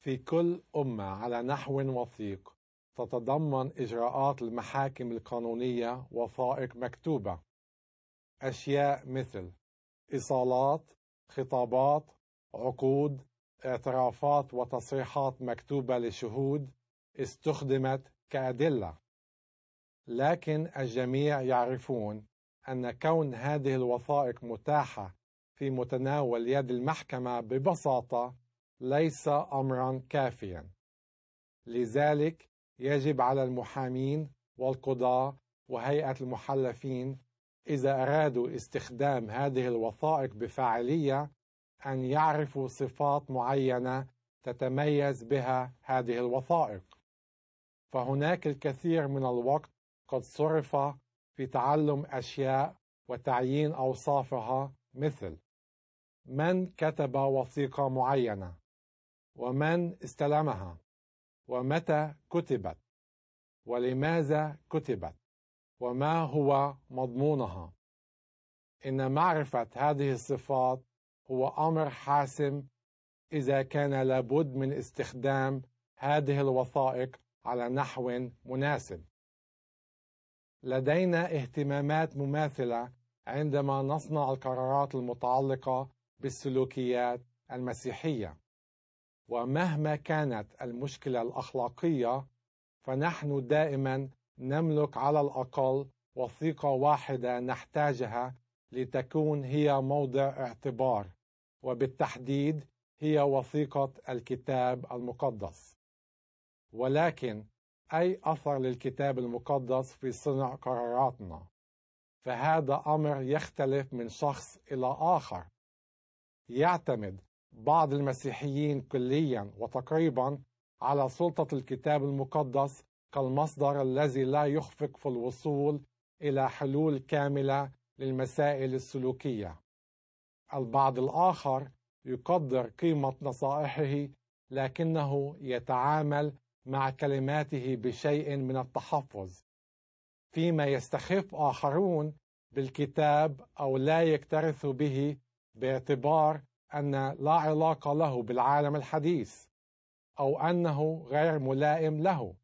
في كل أمة على نحو وثيق تتضمن إجراءات المحاكم القانونية وثائق مكتوبة. أشياء مثل إيصالات، خطابات، عقود، اعترافات وتصريحات مكتوبة لشهود استخدمت كأدلة. لكن الجميع يعرفون أن كون هذه الوثائق متاحة في متناول يد المحكمة ببساطة ليس أمرا كافيا. لذلك يجب على المحامين والقضاة وهيئة المحلفين إذا أرادوا استخدام هذه الوثائق بفاعلية أن يعرفوا صفات معينة تتميز بها هذه الوثائق. فهناك الكثير من الوقت قد صرف في تعلم أشياء وتعيين أوصافها، مثل من كتب وثيقة معينة، ومن استلمها، ومتى كتبت، ولماذا كتبت، وما هو مضمونها. إن معرفة هذه الصفات هو أمر حاسم إذا كان لابد من استخدام هذه الوثائق على نحو مناسب. لدينا اهتمامات مماثلة عندما نصنع القرارات المتعلقة بالسلوكيات المسيحية، ومهما كانت المشكلة الأخلاقية فنحن دائما نملك على الأقل وثيقة واحدة نحتاجها لتكون هي موضع اعتبار، وبالتحديد هي وثيقة الكتاب المقدس. ولكن أي أثر للكتاب المقدس في صنع قراراتنا؟ فهذا أمر يختلف من شخص إلى آخر. يعتمد بعض المسيحيين كليا وتقريبا على سلطة الكتاب المقدس كالمصدر الذي لا يخفق في الوصول إلى حلول كاملة للمسائل السلوكية. البعض الآخر يقدر قيمة نصائحه، لكنه يتعامل مع كلماته بشيء من التحفظ، فيما يستخف آخرون بالكتاب أو لا يكترث به باعتبار أن لا علاقة له بالعالم الحديث أو أنه غير ملائم له.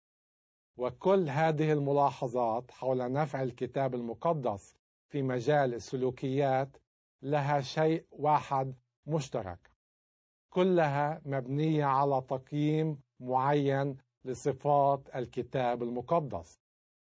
وكل هذه الملاحظات حول نفع الكتاب المقدس في مجال السلوكيات لها شيء واحد مشترك: كلها مبنية على تقييم معين لصفات الكتاب المقدس.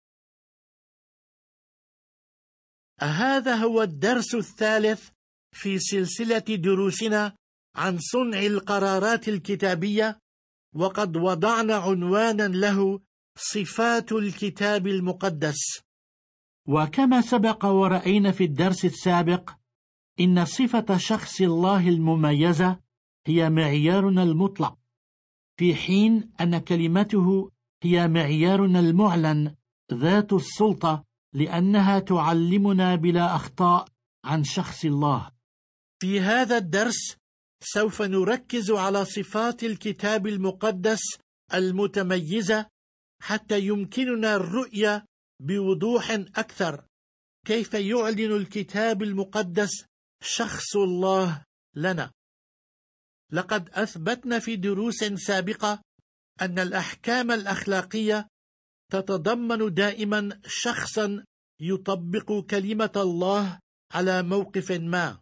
هذا هو الدرس الثالث في سلسلة دروسنا عن صنع القرارات الكتابية، وقد وضعنا عنوانا له: صفات الكتاب المقدس. وكما سبق ورأينا في الدرس السابق، إن صفة شخص الله المميزة هي معيارنا المطلق، في حين أن كلمته هي معيارنا المعلن ذات السلطة، لأنها تعلمنا بلا أخطاء عن شخص الله. في هذا الدرس سوف نركز على صفات الكتاب المقدس المتميزة حتى يمكننا الرؤية بوضوح أكثر كيف يعلن الكتاب المقدس شخص الله لنا. لقد أثبتنا في دروس سابقة أن الأحكام الأخلاقية تتضمن دائما شخصا يطبق كلمة الله على موقف ما،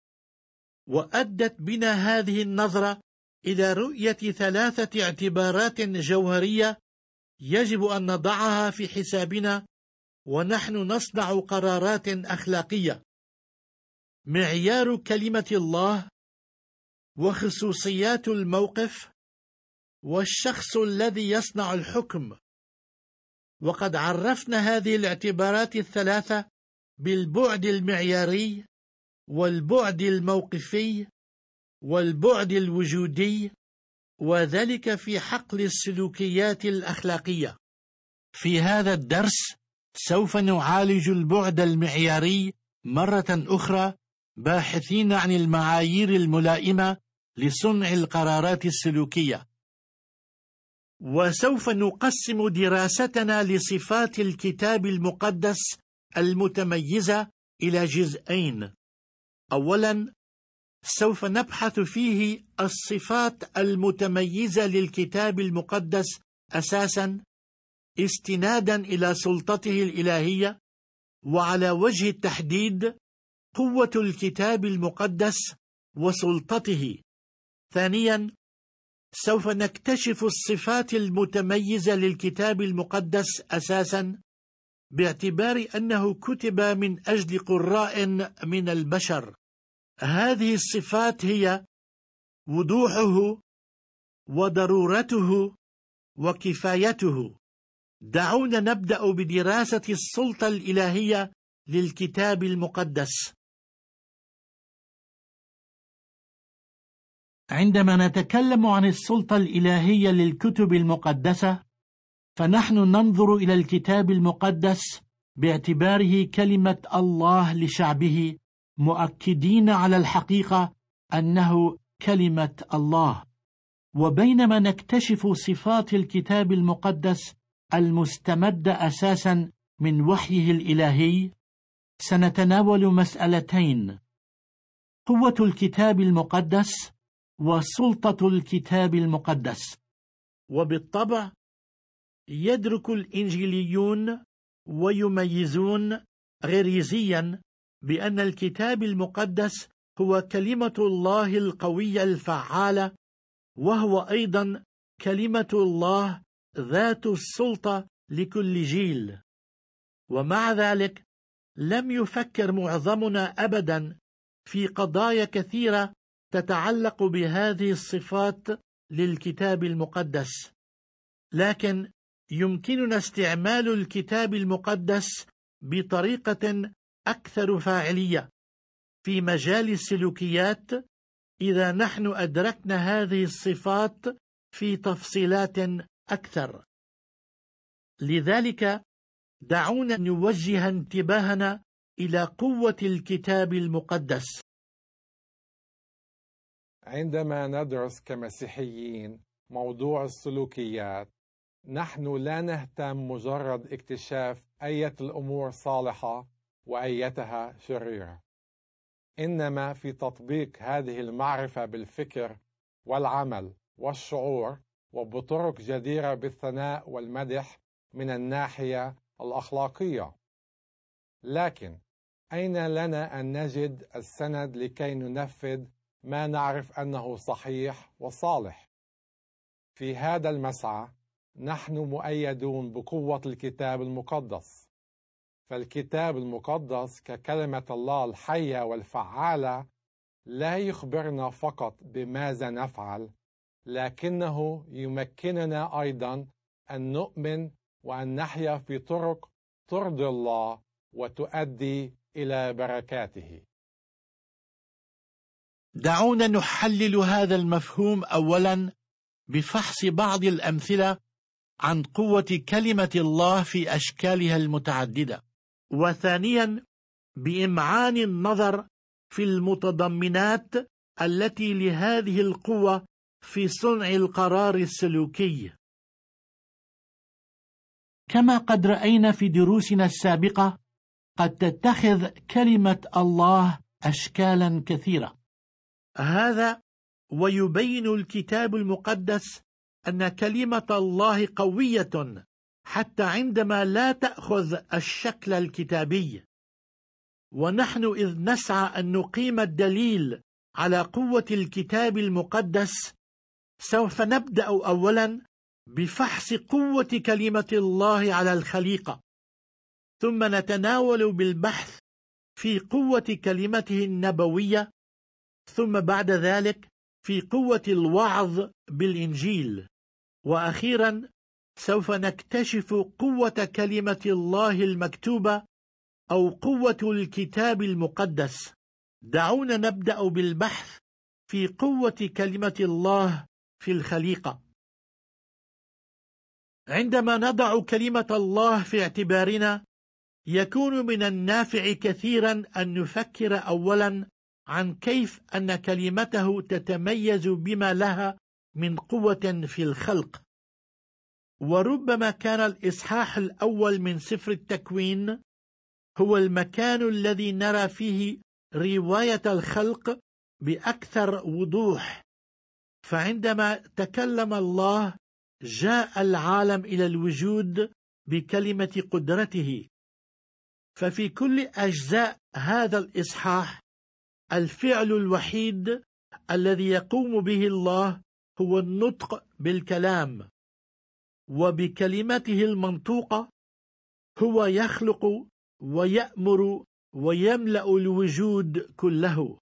وأدت بنا هذه النظرة إلى رؤية 3 اعتبارات جوهرية يجب أن نضعها في حسابنا ونحن نصنع قرارات أخلاقية: معيار كلمة الله، وخصوصيات الموقف، والشخص الذي يصنع الحكم. وقد عرفنا هذه الاعتبارات ال3 بالبعد المعياري، والبعد الموقفي، والبعد الوجودي، وذلك في حقل السلوكيات الأخلاقية. في هذا الدرس سوف نعالج البعد المعياري مرة أخرى، باحثين عن المعايير الملائمة لصنع القرارات السلوكية. وسوف نقسم دراستنا لصفات الكتاب المقدس المتميزة إلى جزئين: أولا سوف نبحث فيه الصفات المتميزة للكتاب المقدس أساساً، استناداً إلى سلطته الإلهية، وعلى وجه التحديد قوة الكتاب المقدس وسلطته. ثانياً، سوف نكتشف الصفات المتميزة للكتاب المقدس أساساً باعتبار أنه كتب من أجل قراء من البشر. هذه الصفات هي وضوحه وضرورته وكفايته. دعونا نبدأ بدراسة السلطة الإلهية للكتاب المقدس. عندما نتكلم عن السلطة الإلهية للكتب المقدسة، فنحن ننظر إلى الكتاب المقدس باعتباره كلمة الله لشعبه، مؤكدين على الحقيقة أنه كلمة الله. وبينما نكتشف صفات الكتاب المقدس المستمدة أساسا من وحيه الإلهي، سنتناول مسألتين: قوة الكتاب المقدس وسلطة الكتاب المقدس. وبالطبع يدرك الإنجيليون ويميزون غريزيا بأن الكتاب المقدس هو كلمة الله القوية الفعالة، وهو أيضا كلمة الله ذات السلطة لكل جيل. ومع ذلك لم يفكر معظمنا أبدا في قضايا كثيرة تتعلق بهذه الصفات للكتاب المقدس، لكن يمكننا استعمال الكتاب المقدس بطريقة أكثر فاعلية في مجال السلوكيات إذا نحن أدركنا هذه الصفات في تفصيلات أكثر. لذلك دعونا نوجه انتباهنا إلى قوة الكتاب المقدس. عندما ندرس كمسيحيين موضوع السلوكيات، نحن لا نهتم مجرد اكتشاف أية الأمور صالحة وأيتها شريرة، إنما في تطبيق هذه المعرفة بالفكر والعمل والشعور، وبطرق جديرة بالثناء والمدح من الناحية الأخلاقية. لكن أين لنا أن نجد السند لكي ننفذ ما نعرف أنه صحيح وصالح؟ في هذا المسعى نحن مؤيدون بقوة الكتاب المقدس. فالكتاب المقدس ككلمة الله الحية والفعالة لا يخبرنا فقط بماذا نفعل، لكنه يمكننا أيضا أن نؤمن وأن نحيا في طرق ترضي الله وتؤدي إلى بركاته. دعونا نحلل هذا المفهوم أولا بفحص بعض الأمثلة عن قوة كلمة الله في أشكالها المتعددة، وثانيا بإمعان النظر في المتضمنات التي لهذه القوة في صنع القرار السلوكي. كما قد رأينا في دروسنا السابقة، قد تتخذ كلمة الله أشكالا كثيرة. هذا ويبين الكتاب المقدس أن كلمة الله قوية حتى عندما لا تأخذ الشكل الكتابي. ونحن إذ نسعى أن نقيم الدليل على قوة الكتاب المقدس، سوف نبدأ أولا بفحص قوة كلمة الله على الخليقة، ثم نتناول بالبحث في قوة كلمته النبوية، ثم بعد ذلك في قوة الوعظ بالإنجيل، وأخيرا سوف نكتشف قوة كلمة الله المكتوبة أو قوة الكتاب المقدس. دعونا نبدأ بالبحث في قوة كلمة الله في الخليقة. عندما نضع كلمة الله في اعتبارنا، يكون من النافع كثيرا أن نفكر أولا عن كيف أن كلمته تتميز بما لها من قوة في الخلق. وربما كان الإصحاح الأول من سفر التكوين هو المكان الذي نرى فيه رواية الخلق بأكثر وضوح. فعندما تكلم الله جاء العالم إلى الوجود بكلمة قدرته. ففي كل أجزاء هذا الإصحاح الفعل الوحيد الذي يقوم به الله هو النطق بالكلام، وبكلمته المنطوقة هو يخلق ويأمر ويملأ الوجود كله.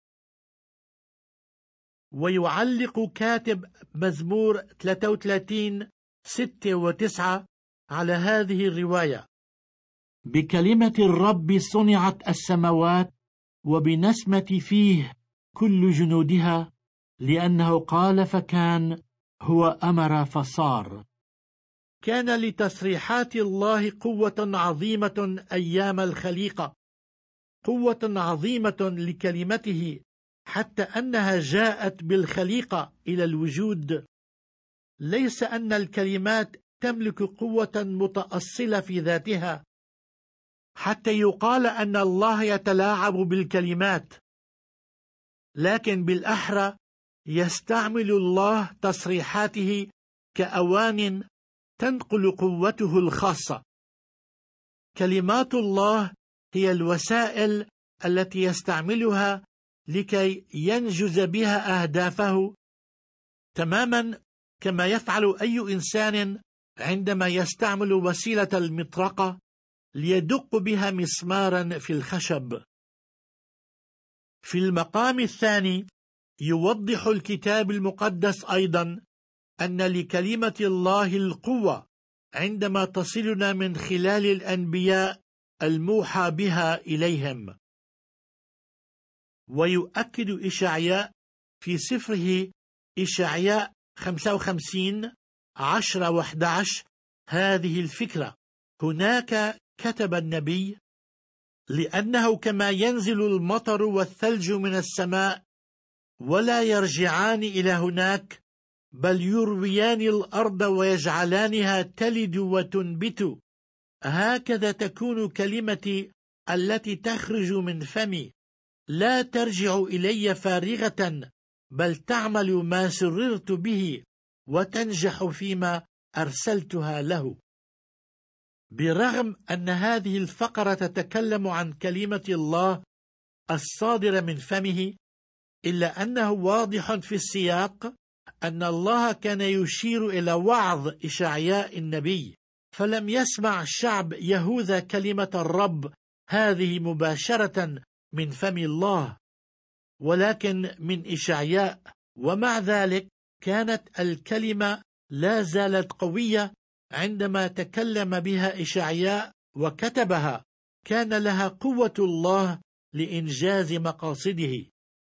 ويعلق كاتب مزمور 33 6 و9 على هذه الرواية: بكلمة الرب صنعت السماوات، وبنسمة فيه كل جنودها، لأنه قال فكان، هو أمر فصار. كان لتصريحات الله قوة عظيمة أيام الخليقة، قوة عظيمة لكلمته، حتى أنها جاءت بالخليقة إلى الوجود. ليس أن الكلمات تملك قوة متأصلة في ذاتها حتى يقال أن الله يتلاعب بالكلمات، لكن بالأحرى يستعمل الله تصريحاته كأوان تنقل قوته الخاصة. كلمات الله هي الوسائل التي يستعملها لكي ينجز بها أهدافه، تماما كما يفعل أي إنسان عندما يستعمل وسيلة المطرقة ليدق بها مسمارا في الخشب. في المقام الثاني يوضح الكتاب المقدس أيضا أن لكلمة الله القوة عندما تصلنا من خلال الأنبياء الموحى بها إليهم. ويؤكد إشعياء في سفره إشعياء 55 10 و11 هذه الفكرة. هناك كتب النبي: لأنه كما ينزل المطر والثلج من السماء ولا يرجعان إلى هناك، بل يرويان الأرض ويجعلانها تلد وتنبت، هكذا تكون كلمتي التي تخرج من فمي، لا ترجع إلي فارغة، بل تعمل ما سررت به وتنجح فيما أرسلتها له. برغم أن هذه الفقرة تتكلم عن كلمة الله الصادرة من فمه، إلا أنه واضح في السياق أن الله كان يشير إلى وعظ إشعياء النبي، فلم يسمع شعب يهوذا كلمة الرب هذه مباشرة من فم الله، ولكن من إشعياء. ومع ذلك كانت الكلمة لا زالت قوية عندما تكلم بها إشعياء وكتبها، كان لها قوة الله لإنجاز مقاصده.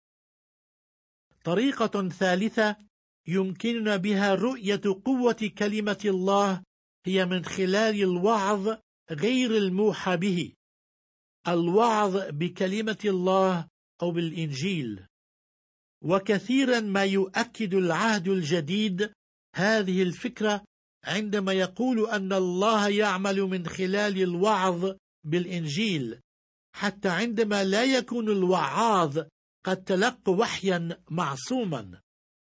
طريقة ثالثة يمكننا بها رؤية قوة كلمة الله هي من خلال الوعظ غير الموحى به، الوعظ بكلمة الله أو بالإنجيل. وكثيرا ما يؤكد العهد الجديد هذه الفكرة عندما يقول أن الله يعمل من خلال الوعظ بالإنجيل، حتى عندما لا يكون الوعاظ قد تلقى وحيا معصوما.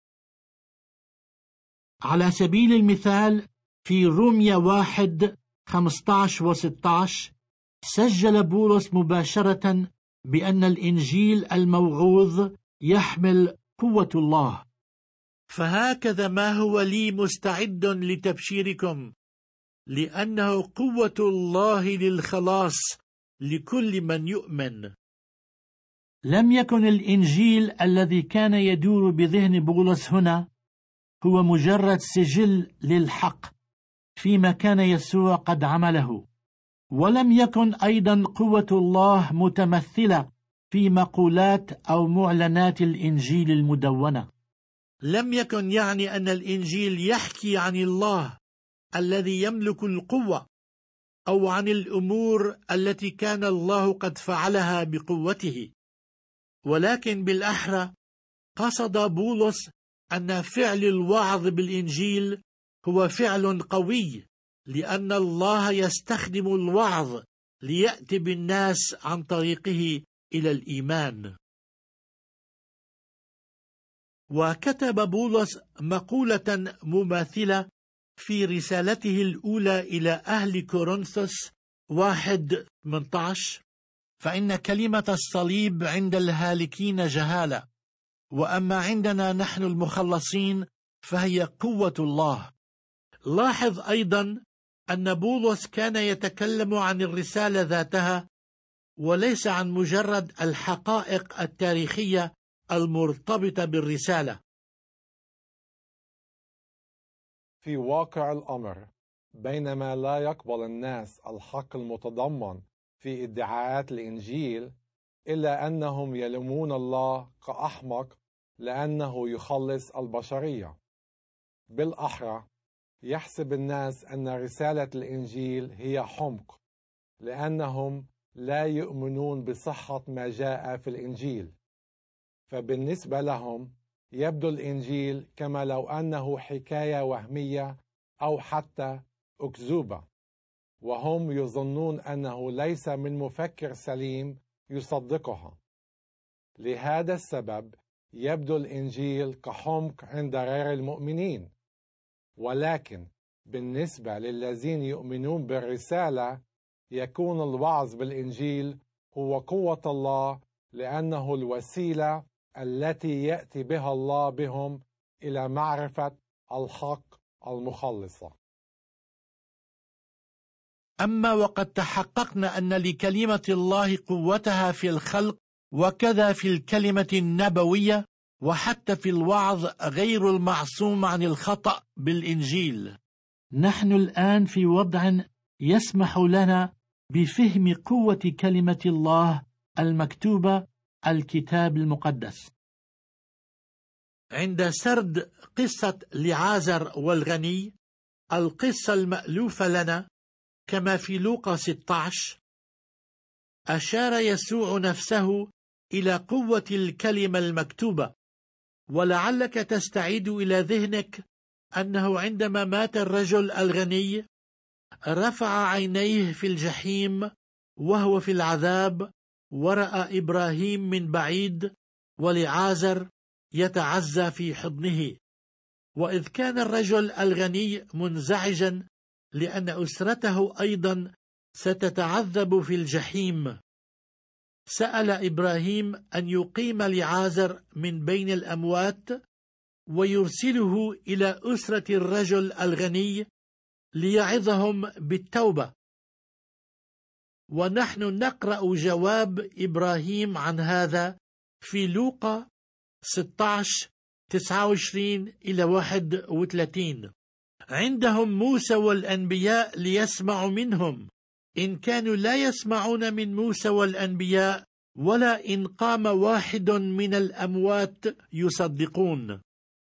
على سبيل المثال في رومية 1 15 و16 سجل بولس مباشرة بأن الإنجيل الموعوظ يحمل قوة الله. فهكذا ما هو لي مستعد لتبشيركم، لأنه قوة الله للخلاص لكل من يؤمن. لم يكن الإنجيل الذي كان يدور بذهن بولس هنا هو مجرد سجل للحق فيما كان يسوع قد عمله، ولم يكن أيضا قوة الله متمثلة في مقولات أو معلنات الإنجيل المدونة. لم يكن يعني أن الإنجيل يحكي عن الله الذي يملك القوة أو عن الأمور التي كان الله قد فعلها بقوته، ولكن بالأحرى قصد بولس أن فعل الوعظ بالإنجيل هو فعل قوي، لأن الله يستخدم الوعظ ليأتي بالناس عن طريقه إلى الإيمان. وكتب بولس مقولة مماثلة في رسالته الأولى إلى أهل كورنثوس 1:18: فإن كلمة الصليب عند الهالكين جهالة، وأما عندنا نحن المخلصين فهي قوة الله. لاحظ أيضا أن بولس كان يتكلم عن الرسالة ذاتها وليس عن مجرد الحقائق التاريخية المرتبطة بالرسالة. في واقع الأمر، بينما لا يقبل الناس الحق المتضمن في ادعاءات الإنجيل، إلا أنهم يلومون الله كأحمق لأنه يخلص البشرية. بالأحرى، يحسب الناس أن رسالة الإنجيل هي حمق، لأنهم لا يؤمنون بصحة ما جاء في الإنجيل. فبالنسبة لهم يبدو الإنجيل كما لو أنه حكاية وهمية أو حتى أكذوبة، وهم يظنون أنه ليس من مفكر سليم يصدقها. لهذا السبب يبدو الإنجيل كحمق عند غير المؤمنين، ولكن بالنسبة للذين يؤمنون بالرسالة يكون الوعظ بالإنجيل هو قوة الله، لأنه الوسيلة التي يأتي بها الله بهم إلى معرفة الحق المخلصة. أما وقد تحققنا أن لكلمة الله قوتها في الخلق وكذا في الكلمة النبوية وحتى في الوعظ غير المعصوم عن الخطأ بالإنجيل، نحن الآن في وضع يسمح لنا بفهم قوة كلمة الله المكتوبة، الكتاب المقدس. عند سرد قصة لعازر والغني، القصة المألوفة لنا كما في لوقا 16، أشار يسوع نفسه إلى قوة الكلمة المكتوبة. ولعلك تستعيد إلى ذهنك أنه عندما مات الرجل الغني رفع عينيه في الجحيم وهو في العذاب، ورأى إبراهيم من بعيد ولعازر يتعزى في حضنه. وإذ كان الرجل الغني منزعجا لأن أسرته أيضا ستتعذب في الجحيم، سأل إبراهيم أن يقيم لعازر من بين الأموات ويرسله إلى أسرة الرجل الغني ليعظهم بالتوبة. ونحن نقرأ جواب إبراهيم عن هذا في لوقا 16:29-31: عندهم موسى والأنبياء ليسمعوا منهم، إن كانوا لا يسمعون من موسى والأنبياء ولا إن قام واحد من الأموات يصدقون.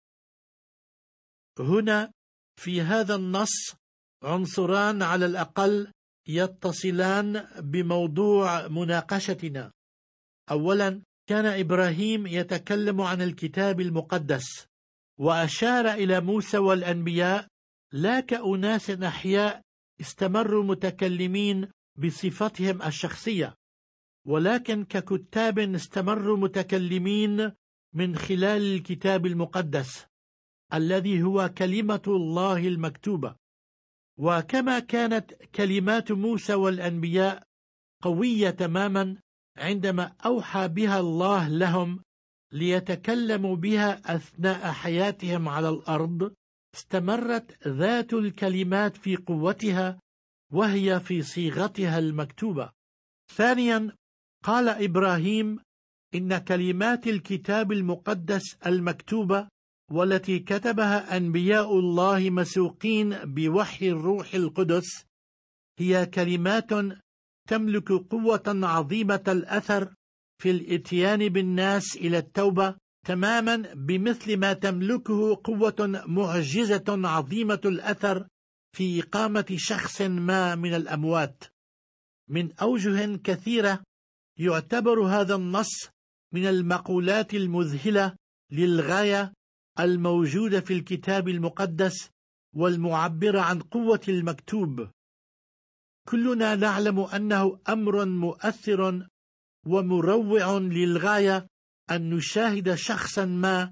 هنا في هذا النص عنصران على الأقل يتصلان بموضوع مناقشتنا. أولا، كان إبراهيم يتكلم عن الكتاب المقدس وأشار إلى موسى والأنبياء لا كأناس أحياء استمروا متكلمين بصفتهم الشخصية، ولكن ككتاب استمروا متكلمين من خلال الكتاب المقدس الذي هو كلمة الله المكتوبة. وكما كانت كلمات موسى والأنبياء قوية تماما عندما أوحى بها الله لهم ليتكلموا بها أثناء حياتهم على الأرض، استمرت ذات الكلمات في قوتها وهي في صيغتها المكتوبة. ثانيا، قال إبراهيم إن كلمات الكتاب المقدس المكتوبة والتي كتبها أنبياء الله مسوقين بوحي الروح القدس هي كلمات تملك قوة عظيمة الأثر في الإتيان بالناس إلى التوبة، تماما بمثل ما تملكه قوة معجزة عظيمة الأثر في إقامة شخص ما من الأموات. من أوجه كثيرة يعتبر هذا النص من المقولات المذهلة للغاية الموجودة في الكتاب المقدس والمعبرة عن قوة المكتوب. كلنا نعلم أنه أمر مؤثر ومروع للغاية أن نشاهد شخصا ما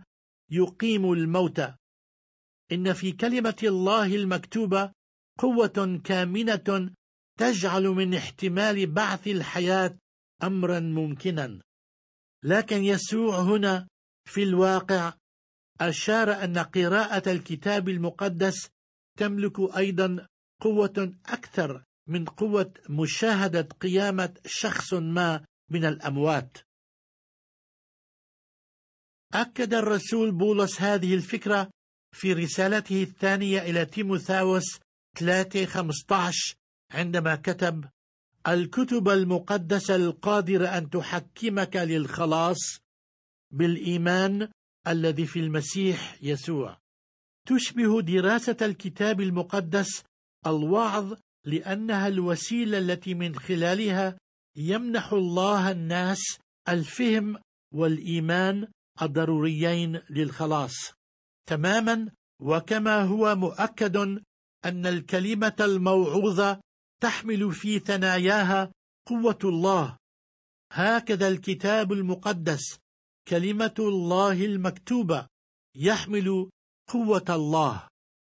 يقيم الموتى. إن في كلمة الله المكتوبة قوة كامنة تجعل من احتمال بعث الحياة أمرا ممكنا. لكن يسوع هنا في الواقع أشار أن قراءة الكتاب المقدس تملك أيضا قوة أكثر من قوة مشاهدة قيامة شخص ما من الأموات. أكد الرسول بولس هذه الفكرة في رسالته الثانية إلى تيموثاوس 3:15 عندما كتب: الكتب المقدسة القادرة أن تحكمك للخلاص بالإيمان الذي في المسيح يسوع. تشبه دراسة الكتاب المقدس الوعظ، لأنها الوسيلة التي من خلالها يمنح الله الناس الفهم والإيمان الضروريين للخلاص. تماما وكما هو مؤكد أن الكلمة الموعوظة تحمل في ثناياها قوة الله، هكذا الكتاب المقدس كلمة الله المكتوبة يحمل قوة الله.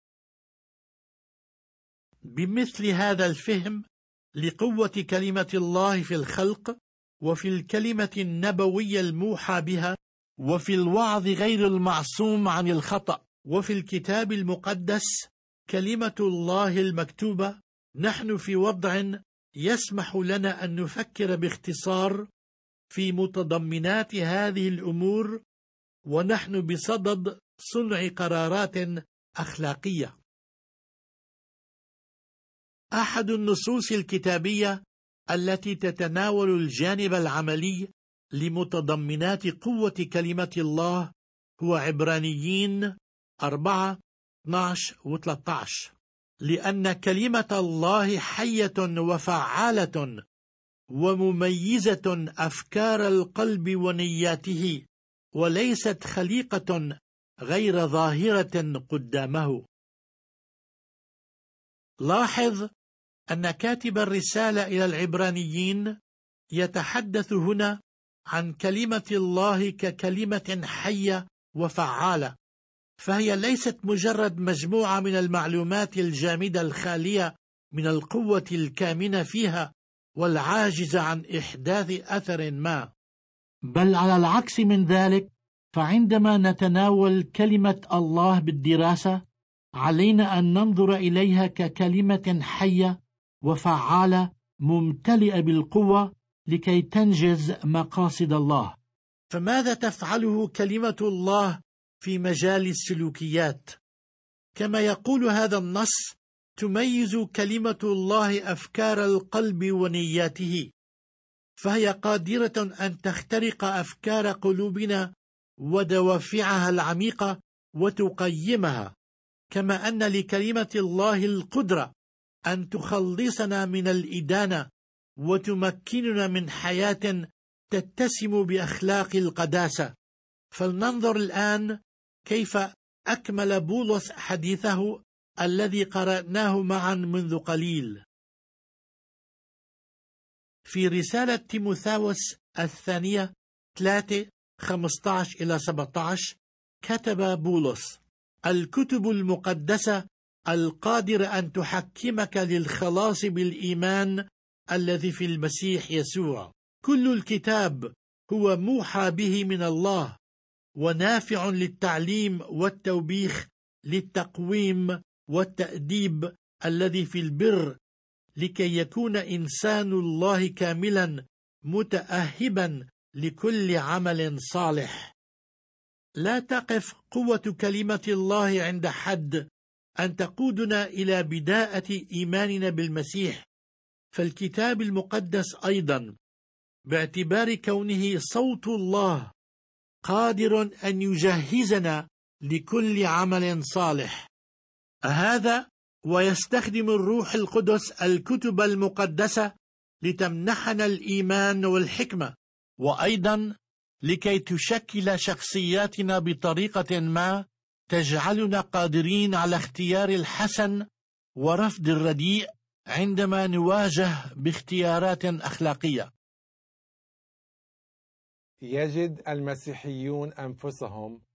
بمثل هذا الفهم لقوة كلمة الله في الخلق وفي الكلمة النبوية الموحى بها وفي الوعظ غير المعصوم عن الخطأ وفي الكتاب المقدس كلمة الله المكتوبة، نحن في وضع يسمح لنا أن نفكر باختصار في متضمنات هذه الأمور، ونحن بصدد صنع قرارات أخلاقية. أحد النصوص الكتابية التي تتناول الجانب العملي لمتضمنات قوة كلمة الله هو عبرانيين 4:12-13، لأن كلمة الله حية وفعالة ومميزة أفكار القلب ونياته، وليست خليقة غير ظاهرة قدامه. لاحظ أن كاتب الرسالة إلى العبرانيين يتحدث هنا عن كلمة الله ككلمة حية وفعالة، فهي ليست مجرد مجموعة من المعلومات الجامدة الخالية من القوة الكامنة فيها والعاجزة عن إحداث أثر ما، بل على العكس من ذلك، فعندما نتناول كلمة الله بالدراسة علينا أن ننظر إليها ككلمة حية وفعالة ممتلئة بالقوة لكي تنجز مقاصد الله. فماذا تفعله كلمة الله في مجال السلوكيات؟ كما يقول هذا النص: تميز كلمة الله أفكار القلب ونياته، فهي قادرة أن تخترق أفكار قلوبنا ودوافعها العميقة وتقيمها، كما أن لكلمة الله القدرة أن تخلصنا من الإدانة وتمكننا من حياة تتسم بأخلاق القداسة. فلننظر الآن كيف أكمل بولس حديثه الذي قرأناه معا منذ قليل. في رسالة تيموثاوس الثانية 3:15-17 كتب بولس: الكتب المقدسة القادرة أن تحكمك للخلاص بالإيمان الذي في المسيح يسوع. كل الكتاب هو موحى به من الله ونافع للتعليم والتوبيخ، للتقويم والتأديب الذي في البر، لكي يكون إنسان الله كاملا متأهبا لكل عمل صالح. لا تقف قوة كلمة الله عند حد أن تقودنا إلى بداءة إيماننا بالمسيح، فالكتاب المقدس أيضا باعتبار كونه صوت الله قادر أن يجهزنا لكل عمل صالح. هذا ويستخدم الروح القدس الكتب المقدسة لتمنحنا الإيمان والحكمة، وأيضا لكي تشكل شخصياتنا بطريقة ما تجعلنا قادرين على اختيار الحسن ورفض الرديء عندما نواجه باختيارات أخلاقية. يجد المسيحيون أنفسهم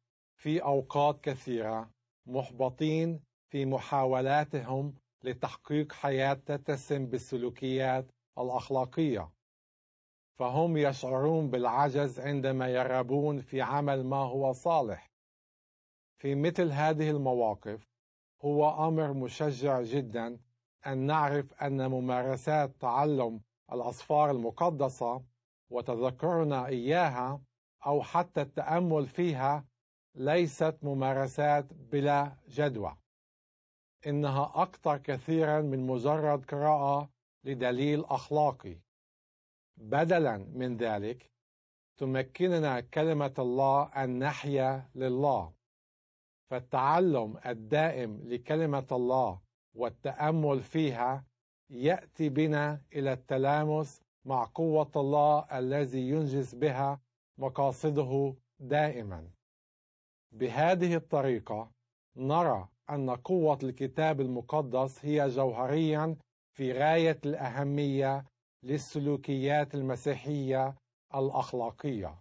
في أوقات كثيرة محبطين في محاولاتهم لتحقيق حياة تتسم بالسلوكيات الأخلاقية، فهم يشعرون بالعجز عندما يرغبون في عمل ما هو صالح. في مثل هذه المواقف هو أمر مشجع جدا أن نعرف أن ممارسات تعلم الأسفار المقدسة وتذكرنا إياها أو حتى التأمل فيها ليست ممارسات بلا جدوى، إنها أكثر كثيرا من مجرد قراءة لدليل أخلاقي. بدلا من ذلك تمكننا كلمة الله أن نحيا لله، فالتعلم الدائم لكلمة الله والتأمل فيها يأتي بنا إلى التلامس مع قوة الله الذي ينجز بها مقاصده دائما. بهذه الطريقة نرى أن قوة الكتاب المقدس هي جوهريا في غاية الأهمية للسلوكيات المسيحية الأخلاقية.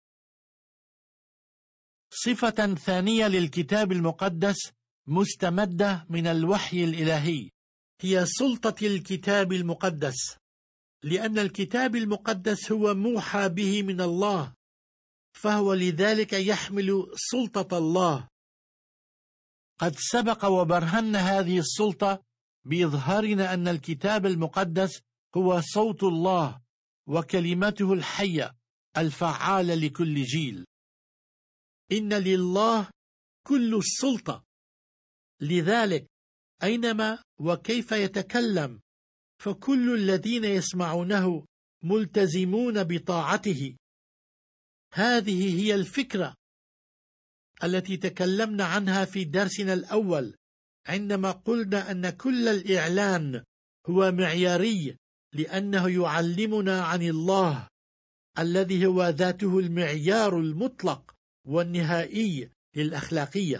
صفة ثانية للكتاب المقدس مستمدة من الوحي الإلهي هي سلطة الكتاب المقدس، لأن الكتاب المقدس هو موحى به من الله، فهو لذلك يحمل سلطة الله. قد سبق وبرهنا هذه السلطة بإظهارنا أن الكتاب المقدس هو صوت الله وكلمته الحية الفعالة لكل جيل. إن لله كل السلطة، لذلك أينما وكيف يتكلم فكل الذين يسمعونه ملتزمون بطاعته. هذه هي الفكرة التي تكلمنا عنها في درسنا الأول عندما قلنا أن كل الإعلان هو معياري، لأنه يعلمنا عن الله الذي هو ذاته المعيار المطلق والنهائي للأخلاقية.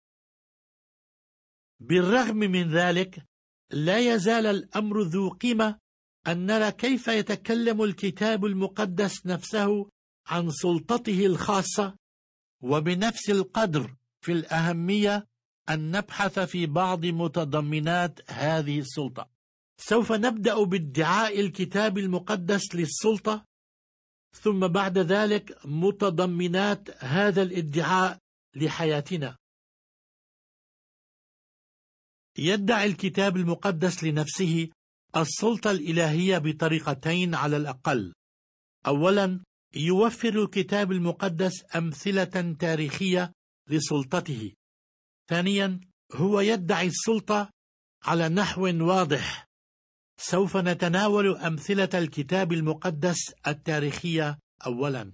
بالرغم من ذلك لا يزال الأمر ذو قيمة أن نرى كيف يتكلم الكتاب المقدس نفسه عن سلطته الخاصة، وبنفس القدر في الأهمية أن نبحث في بعض متضمنات هذه السلطة. سوف نبدأ بادعاء الكتاب المقدس للسلطة، ثم بعد ذلك متضمنات هذا الادعاء لحياتنا. يدعي الكتاب المقدس لنفسه السلطة الإلهية بطريقتين على الأقل. أولا، يوفر الكتاب المقدس أمثلة تاريخية لسلطته. ثانيا، هو يدعي السلطة على نحو واضح. سوف نتناول أمثلة الكتاب المقدس التاريخية أولا.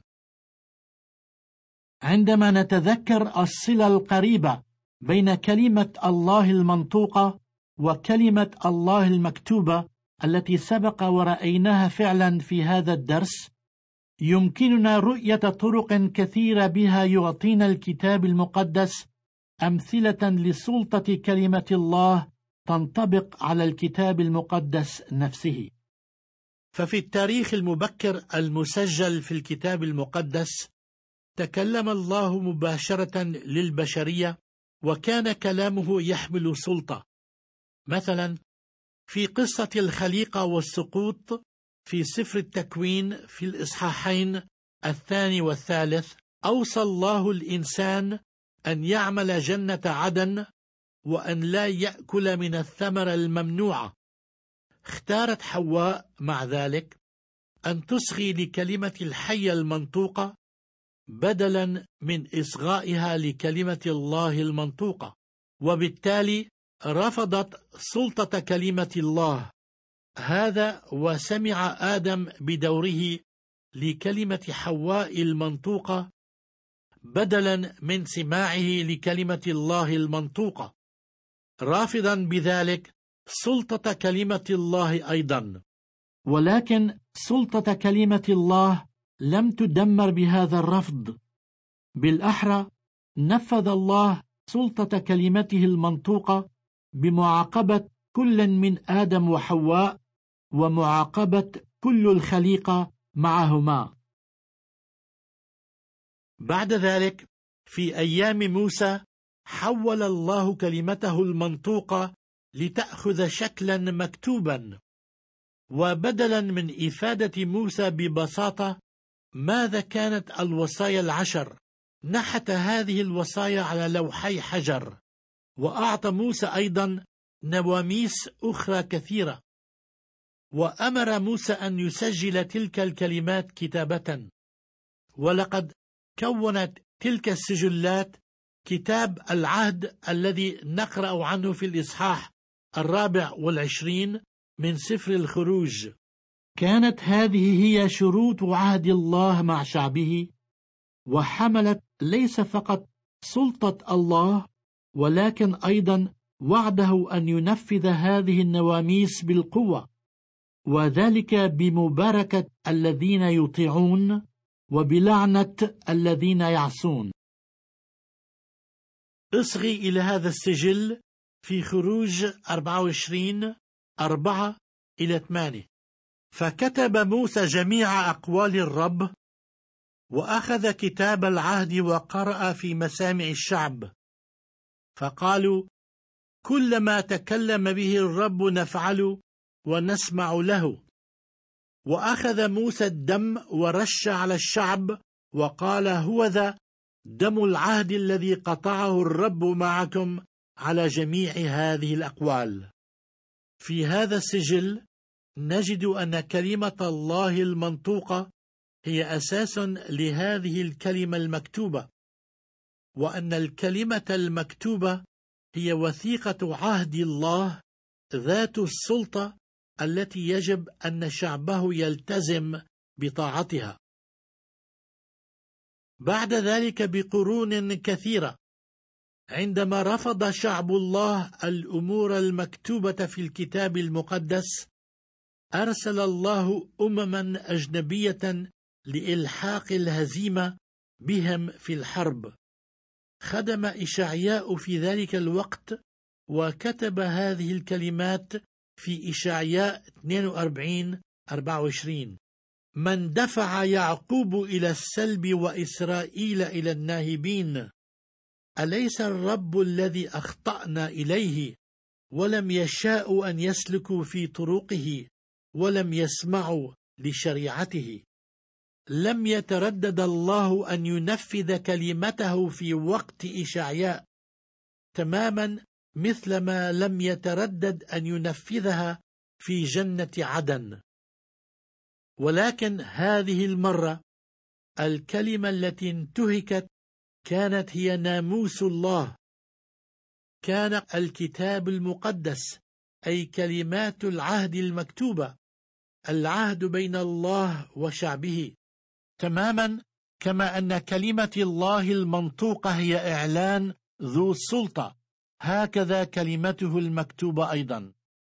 عندما نتذكر الصلة القريبة بين كلمة الله المنطوقة وكلمة الله المكتوبة التي سبق ورأيناها فعلا في هذا الدرس، يمكننا رؤية طرق كثيرة بها يعطينا الكتاب المقدس أمثلة لسلطة كلمة الله تنطبق على الكتاب المقدس نفسه. ففي التاريخ المبكر المسجل في الكتاب المقدس تكلم الله مباشرة للبشرية، وكان كلامه يحمل سلطة. مثلا في قصة الخليقة والسقوط في سفر التكوين في الإصحاحين 2 و3 أوصى الله الإنسان أن يعمل جنة عدن وأن لا يأكل من الثمرة الممنوعة. اختارت حواء مع ذلك أن تصغي لكلمة الحية المنطوقة بدلا من إصغائها لكلمة الله المنطوقة، وبالتالي رفضت سلطة كلمة الله. هذا وسمع آدم بدوره لكلمة حواء المنطوقة بدلا من سماعه لكلمة الله المنطوقة، رافضا بذلك سلطة كلمة الله أيضا. ولكن سلطة كلمة الله لم تدمر بهذا الرفض، بالأحرى نفذ الله سلطة كلمته المنطوقة بمعاقبة كل من آدم وحواء ومعاقبة كل الخليقة معهما. بعد ذلك في أيام موسى حول الله كلمته المنطوقة لتأخذ شكلا مكتوبا، وبدلا من إفادة موسى ببساطة ماذا كانت الوصايا العشر، نحت هذه الوصايا على لوحي حجر، وأعطى موسى أيضا نواميس أخرى كثيرة، وأمر موسى أن يسجل تلك الكلمات كتابة، ولقد كونت تلك السجلات كتاب العهد الذي نقرأ عنه في الإصحاح 24 من سفر الخروج. كانت هذه هي شروط عهد الله مع شعبه، وحملت ليس فقط سلطة الله ولكن أيضا وعده أن ينفذ هذه النواميس بالقوة، وذلك بمباركة الذين يطيعون وبلعنة الذين يعصون. اصغي إلى هذا السجل في خروج 24:4-8. فكتب موسى جميع أقوال الرب، وأخذ كتاب العهد وقرأ في مسامع الشعب، فقالوا: كل ما تكلم به الرب نفعل ونسمع له. وأخذ موسى الدم ورش على الشعب وقال: هوذا دم العهد الذي قطعه الرب معكم على جميع هذه الأقوال. في هذا السجل نجد أن كلمة الله المنطوقة هي أساس لهذه الكلمة المكتوبة، وأن الكلمة المكتوبة هي وثيقة عهد الله ذات السلطة التي يجب أن شعبه يلتزم بطاعتها. بعد ذلك بقرون كثيرة، عندما رفض شعب الله الأمور المكتوبة في الكتاب المقدس، أرسل الله أمما أجنبية لإلحاق الهزيمة بهم في الحرب. خدم إشعياء في ذلك الوقت وكتب هذه الكلمات في إشعياء 42:24: من دفع يعقوب إلى السلب وإسرائيل إلى الناهبين، أليس الرب الذي أخطأنا إليه ولم يشاءوا أن يسلكوا في طرقه ولم يسمعوا لشريعته؟ لم يتردد الله أن ينفذ كلمته في وقت إشعياء، تماما مثلما لم يتردد أن ينفذها في جنة عدن. ولكن هذه المرة الكلمة التي انتهكت كانت هي ناموس الله. كان الكتاب المقدس أي كلمات العهد المكتوبة، العهد بين الله وشعبه، تماما كما أن كلمة الله المنطوقة هي إعلان ذو السلطة، هكذا كلمته المكتوبة أيضا.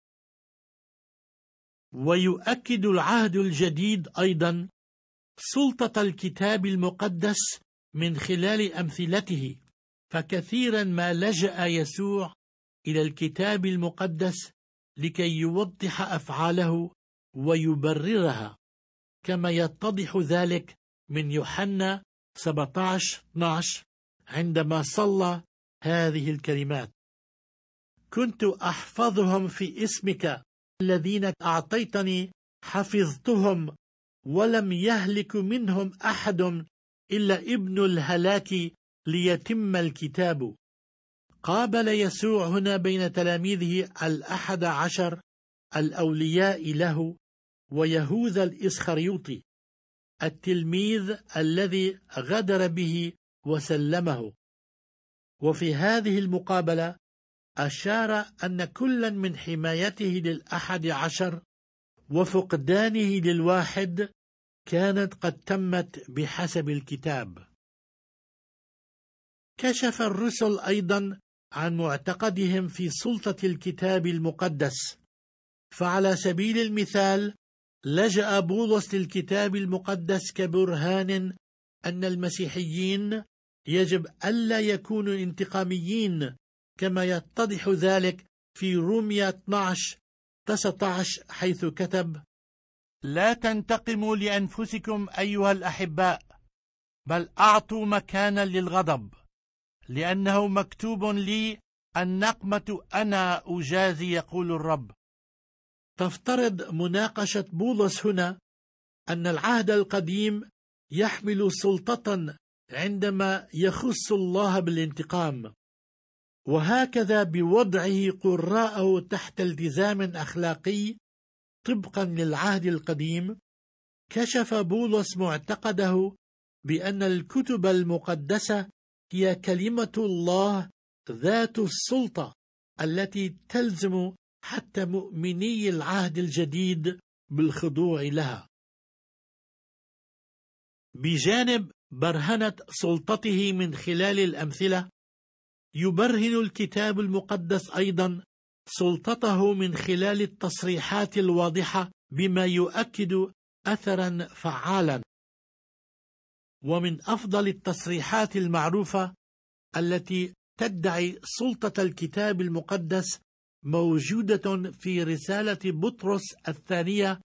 ويؤكد العهد الجديد أيضا سلطة الكتاب المقدس من خلال أمثلته، فكثيرا ما لجأ يسوع إلى الكتاب المقدس لكي يوضح أفعاله ويبررها، كما يتضح ذلك من يوحنا 17:12 عندما صلى هذه الكلمات: كنت أحفظهم في اسمك الذين أعطيتني حفظتهم، ولم يهلك منهم أحد إلا ابن الهلاك ليتم الكتاب. قابل يسوع هنا بين تلاميذه 11 الأولياء له ويهوذا الإسخريوطي التلميذ الذي غدر به وسلمه. وفي هذه المقابلة أشار أن كلا من حمايته لل11 وفقدانه لل1 كانت قد تمت بحسب الكتاب. كشف الرسل أيضا عن معتقدهم في سلطة الكتاب المقدس، فعلى سبيل المثال لجأ بولس للكتاب المقدس كبرهان أن المسيحيين يجب ألا يكونوا انتقاميين، كما يتضح ذلك في رومية 12:19 حيث كتب: لا تنتقموا لأنفسكم أيها الأحباء، بل أعطوا مكانا للغضب، لأنه مكتوب لي: النقمة أنا أجازي يقول الرب. تفترض مناقشة بولس هنا أن العهد القديم يحمل سلطة عندما يخص الله بالانتقام، وهكذا بوضعه قراءه تحت التزام أخلاقي طبقا للعهد القديم، كشف بولس معتقده بأن الكتب المقدسة هي كلمة الله ذات السلطة التي تلزم حتى مؤمني العهد الجديد بالخضوع لها. بجانب برهنة سلطته من خلال الأمثلة، يبرهن الكتاب المقدس أيضا سلطته من خلال التصريحات الواضحة بما يؤكد أثرا فعالا. ومن أفضل التصريحات المعروفة التي تدعي سلطة الكتاب المقدس موجودة في رسالة بطرس الثانية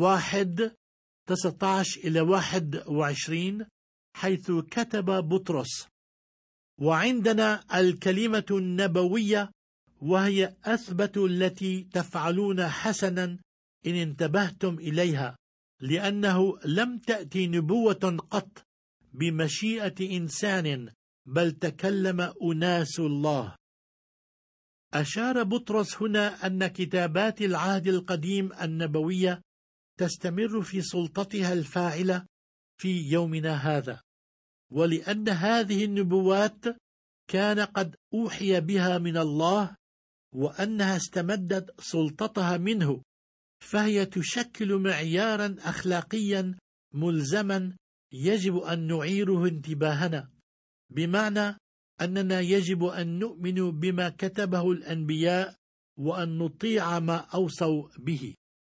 1:19-21، حيث كتب بطرس: وعندنا الكلمة النبوية، وهي أثبت التي تفعلون حسنا إن انتبهتم إليها، لأنه لم تأتي نبوة قط بمشيئة إنسان، بل تكلم أناس الله. أشار بطرس هنا أن كتابات العهد القديم النبوية تستمر في سلطتها الفاعلة في يومنا هذا، ولأن هذه النبوات كان قد أوحي بها من الله وأنها استمدت سلطتها منه، فهي تشكل معيارا أخلاقيا ملزما يجب أن نعيره انتباهنا، بمعنى أننا يجب أن نؤمن بما كتبه الأنبياء وأن نطيع ما أوصوا به.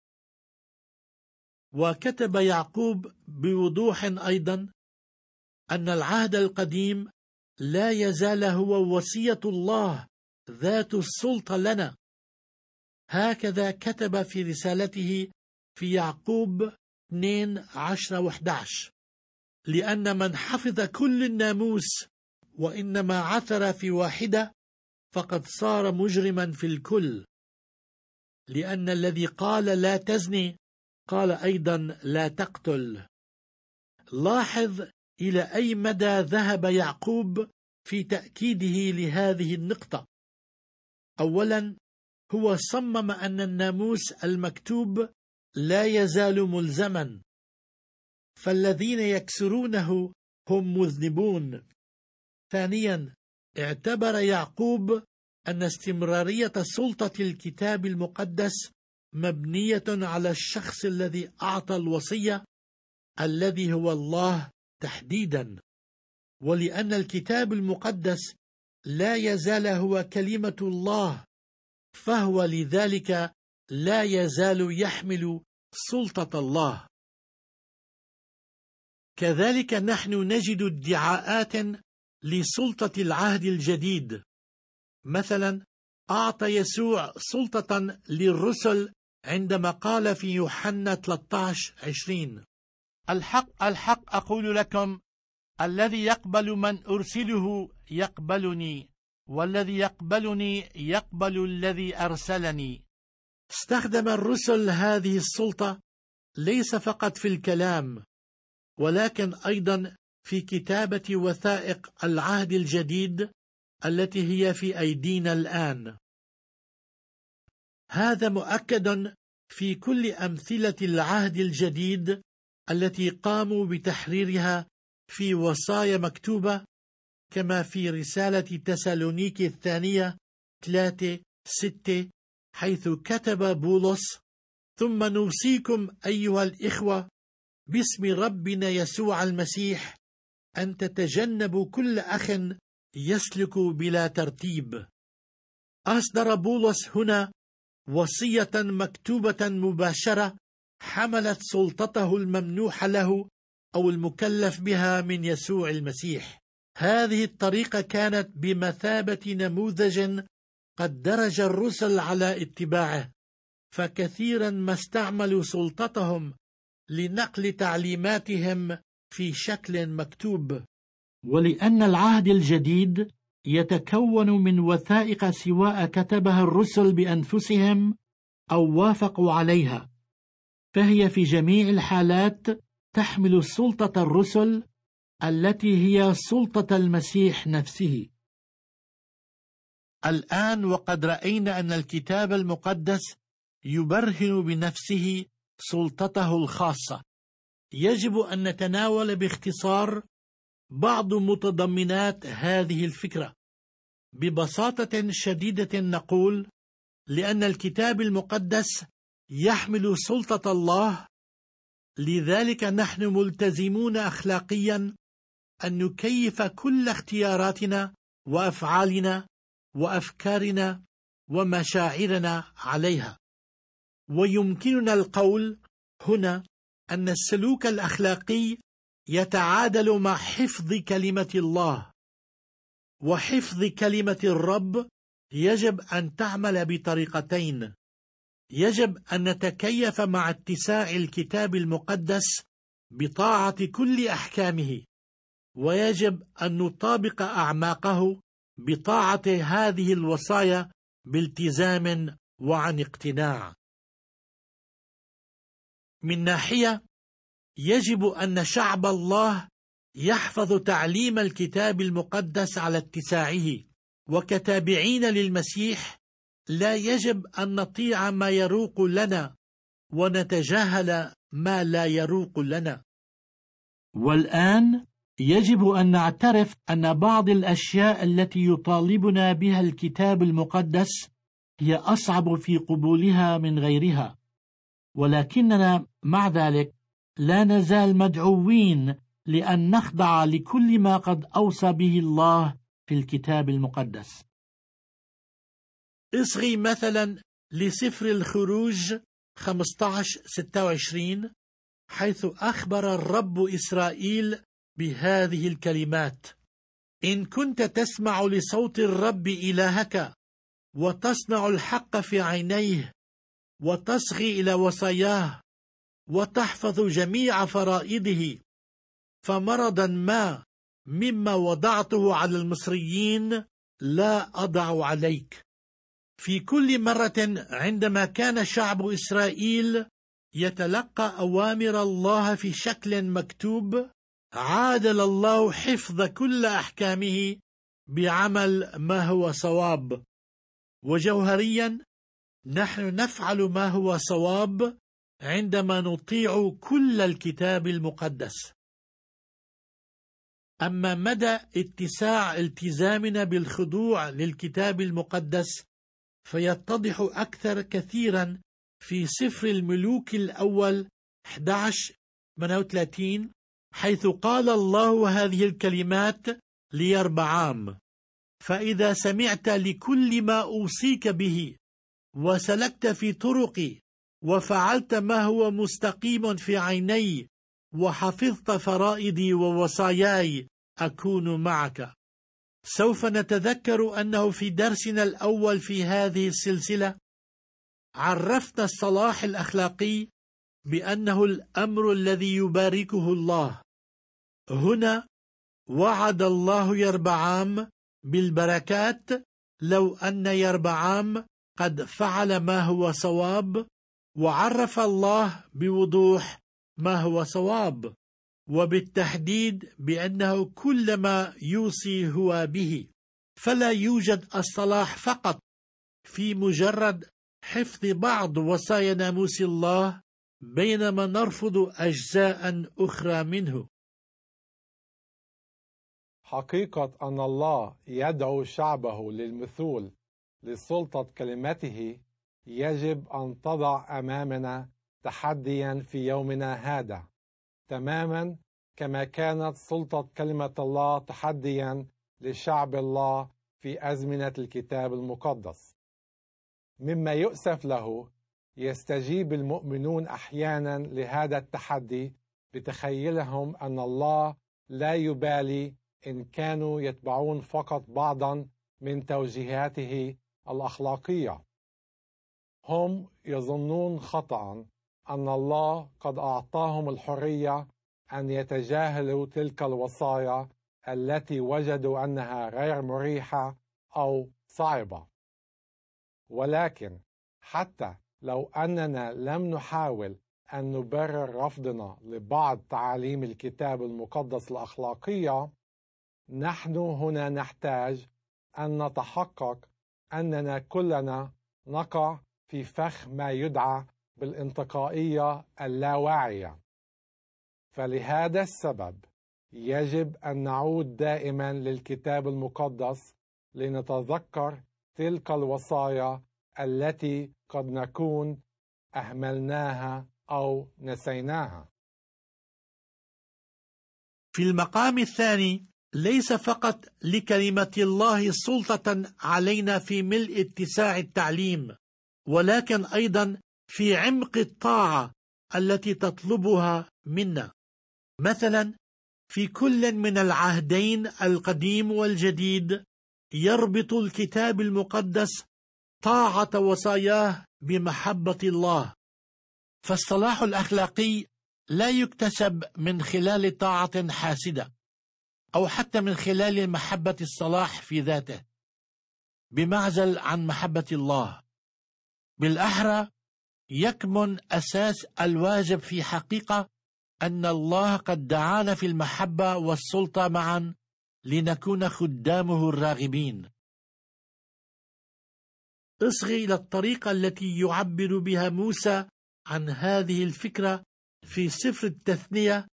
وكتب يعقوب بوضوح أيضا أن العهد القديم لا يزال هو وصية الله ذات السلطة لنا. هكذا كتب في رسالته في يعقوب 2:10-11: لأن من حفظ كل الناموس وإنما عثر في واحدة فقد صار مجرما في الكل، لأن الذي قال لا تزني قال أيضا لا تقتل. لاحظ إلى أي مدى ذهب يعقوب في تأكيده لهذه النقطة. أولا، هو صمم أن الناموس المكتوب لا يزال ملزما، فالذين يكسرونه هم مذنبون. ثانيا، اعتبر يعقوب أن استمرارية سلطة الكتاب المقدس مبنية على الشخص الذي أعطى الوصية، الذي هو الله تحديدا، ولأن الكتاب المقدس لا يزال هو كلمة الله، فهو لذلك لا يزال يحمل سلطة الله. كذلك نحن نجد ادعاءات لسلطة العهد الجديد. مثلا، أعطى يسوع سلطة للرسل عندما قال في يوحنا 13:20: الحق الحق أقول لكم، الذي يقبل من أرسله يقبلني، والذي يقبلني يقبل الذي أرسلني. استخدم الرسل هذه السلطة ليس فقط في الكلام، ولكن أيضا في كتابة وثائق العهد الجديد التي هي في أيدينا الآن. هذا مؤكد في كل أمثلة العهد الجديد التي قاموا بتحريرها في وصايا مكتوبة، كما في رسالة تسالونيكي الثانية 3:6، حيث كتب بولس: ثم نوصيكم أيها الإخوة باسم ربنا يسوع المسيح أن تتجنبوا كل أخ يسلك بلا ترتيب. أصدر بولس هنا وصية مكتوبة مباشرة حملت سلطته الممنوحة له أو المكلف بها من يسوع المسيح. هذه الطريقة كانت بمثابة نموذج قد درج الرسل على اتباعه، فكثيرا ما استعملوا سلطتهم لنقل تعليماتهم في شكل مكتوب. ولأن العهد الجديد يتكون من وثائق سواء كتبها الرسل بأنفسهم أو وافقوا عليها، فهي في جميع الحالات تحمل سلطة الرسل التي هي سلطة المسيح نفسه. الآن وقد رأينا أن الكتاب المقدس يبرهن بنفسه سلطته الخاصة، يجب أن نتناول باختصار بعض متضمنات هذه الفكرة. ببساطة شديدة نقول لأن الكتاب المقدس يحمل سلطة الله، لذلك نحن ملتزمون أخلاقيا أن نكيف كل اختياراتنا وأفعالنا وأفكارنا ومشاعرنا عليها. ويمكننا القول هنا أن السلوك الأخلاقي يتعادل مع حفظ كلمة الله، وحفظ كلمة الرب يجب أن تعمل بطريقتين. يجب أن نتكيف مع اتساع الكتاب المقدس بطاعة كل أحكامه، ويجب أن نطابق أعماقه بطاعة هذه الوصايا بالتزام وعن اقتناع. من ناحية، يجب أن شعب الله يحفظ تعليم الكتاب المقدس على اتساعه، وكتابعين للمسيح لا يجب أن نطيع ما يروق لنا ونتجاهل ما لا يروق لنا. والآن يجب أن نعترف أن بعض الأشياء التي يطالبنا بها الكتاب المقدس هي أصعب في قبولها من غيرها، ولكننا مع ذلك لا نزال مدعوين لأن نخضع لكل ما قد أوصى به الله في الكتاب المقدس. اصغي مثلا لسفر الخروج 15:26، حيث أخبر الرب إسرائيل بهذه الكلمات: إن كنت تسمع لصوت الرب إلهك وتصنع الحق في عينيه وتصغي إلى وصاياه وتحفظ جميع فرائضه، فمرضا ما مما وضعته على المصريين لا أضع عليك. في كل مرة عندما كان شعب إسرائيل يتلقى أوامر الله في شكل مكتوب، عادل الله حفظ كل أحكامه بعمل ما هو صواب. وجوهريا نحن نفعل ما هو صواب عندما نطيع كل الكتاب المقدس. أما مدى اتساع التزامنا بالخضوع للكتاب المقدس فيتضح أكثر كثيرا في سفر الملوك الأول 11:38، حيث قال الله هذه الكلمات ليربعام: فإذا سمعت لكل ما أوصيك به وسلكت في طرقي وفعلت ما هو مستقيم في عيني وحفظت فرائضي ووصاياي أكون معك. سوف نتذكر أنه في درسنا الأول في هذه السلسلة عرفنا الصلاح الأخلاقي بأنه الأمر الذي يباركه الله. هنا وعد الله يربعام بالبركات لو أن يربعام قد فعل ما هو صواب، وعرف الله بوضوح ما هو صواب، وبالتحديد بأنه كل ما يوصي هو به. فلا يوجد الصلاح فقط في مجرد حفظ بعض وصايا ناموس الله، بينما نرفض أجزاء أخرى منه. حقيقة أن الله يدعو شعبه للمثول لسلطة كلمته يجب أن تضع أمامنا تحديا في يومنا هذا، تماما كما كانت سلطة كلمة الله تحديا لشعب الله في أزمنة الكتاب المقدس. مما يؤسف له، يستجيب المؤمنون أحيانا لهذا التحدي بتخيلهم أن الله لا يبالي إن كانوا يتبعون فقط بعضا من توجيهاته الأخلاقية. هم يظنون خطأ أن الله قد أعطاهم الحرية أن يتجاهلوا تلك الوصايا التي وجدوا أنها غير مريحة أو صعبة. ولكن حتى لو أننا لم نحاول أن نبرر رفضنا لبعض تعاليم الكتاب المقدس الأخلاقية، نحن هنا نحتاج أن نتحقق أننا كلنا نقع في فخ ما يدعى بالانتقائية اللاواعية. فلهذا السبب يجب أن نعود دائما للكتاب المقدس لنتذكر تلك الوصايا التي قد نكون أهملناها أو نسيناها. في المقام الثاني، ليس فقط لكلمة الله سلطة علينا في ملء اتساع التعليم، ولكن أيضا في عمق الطاعة التي تطلبها منا. مثلا في كل من العهدين القديم والجديد يربط الكتاب المقدس طاعة وصاياه بمحبة الله، فالصلاح الأخلاقي لا يكتسب من خلال طاعة حاسدة أو حتى من خلال محبة الصلاح في ذاته بمعزل عن محبة الله. بالأحرى يكمن أساس الواجب في حقيقة أن الله قد دعانا في المحبة والسلطة معا لنكون خدامه الراغبين. اصغي إلى الطريقة التي يعبر بها موسى عن هذه الفكرة في سفر التثنية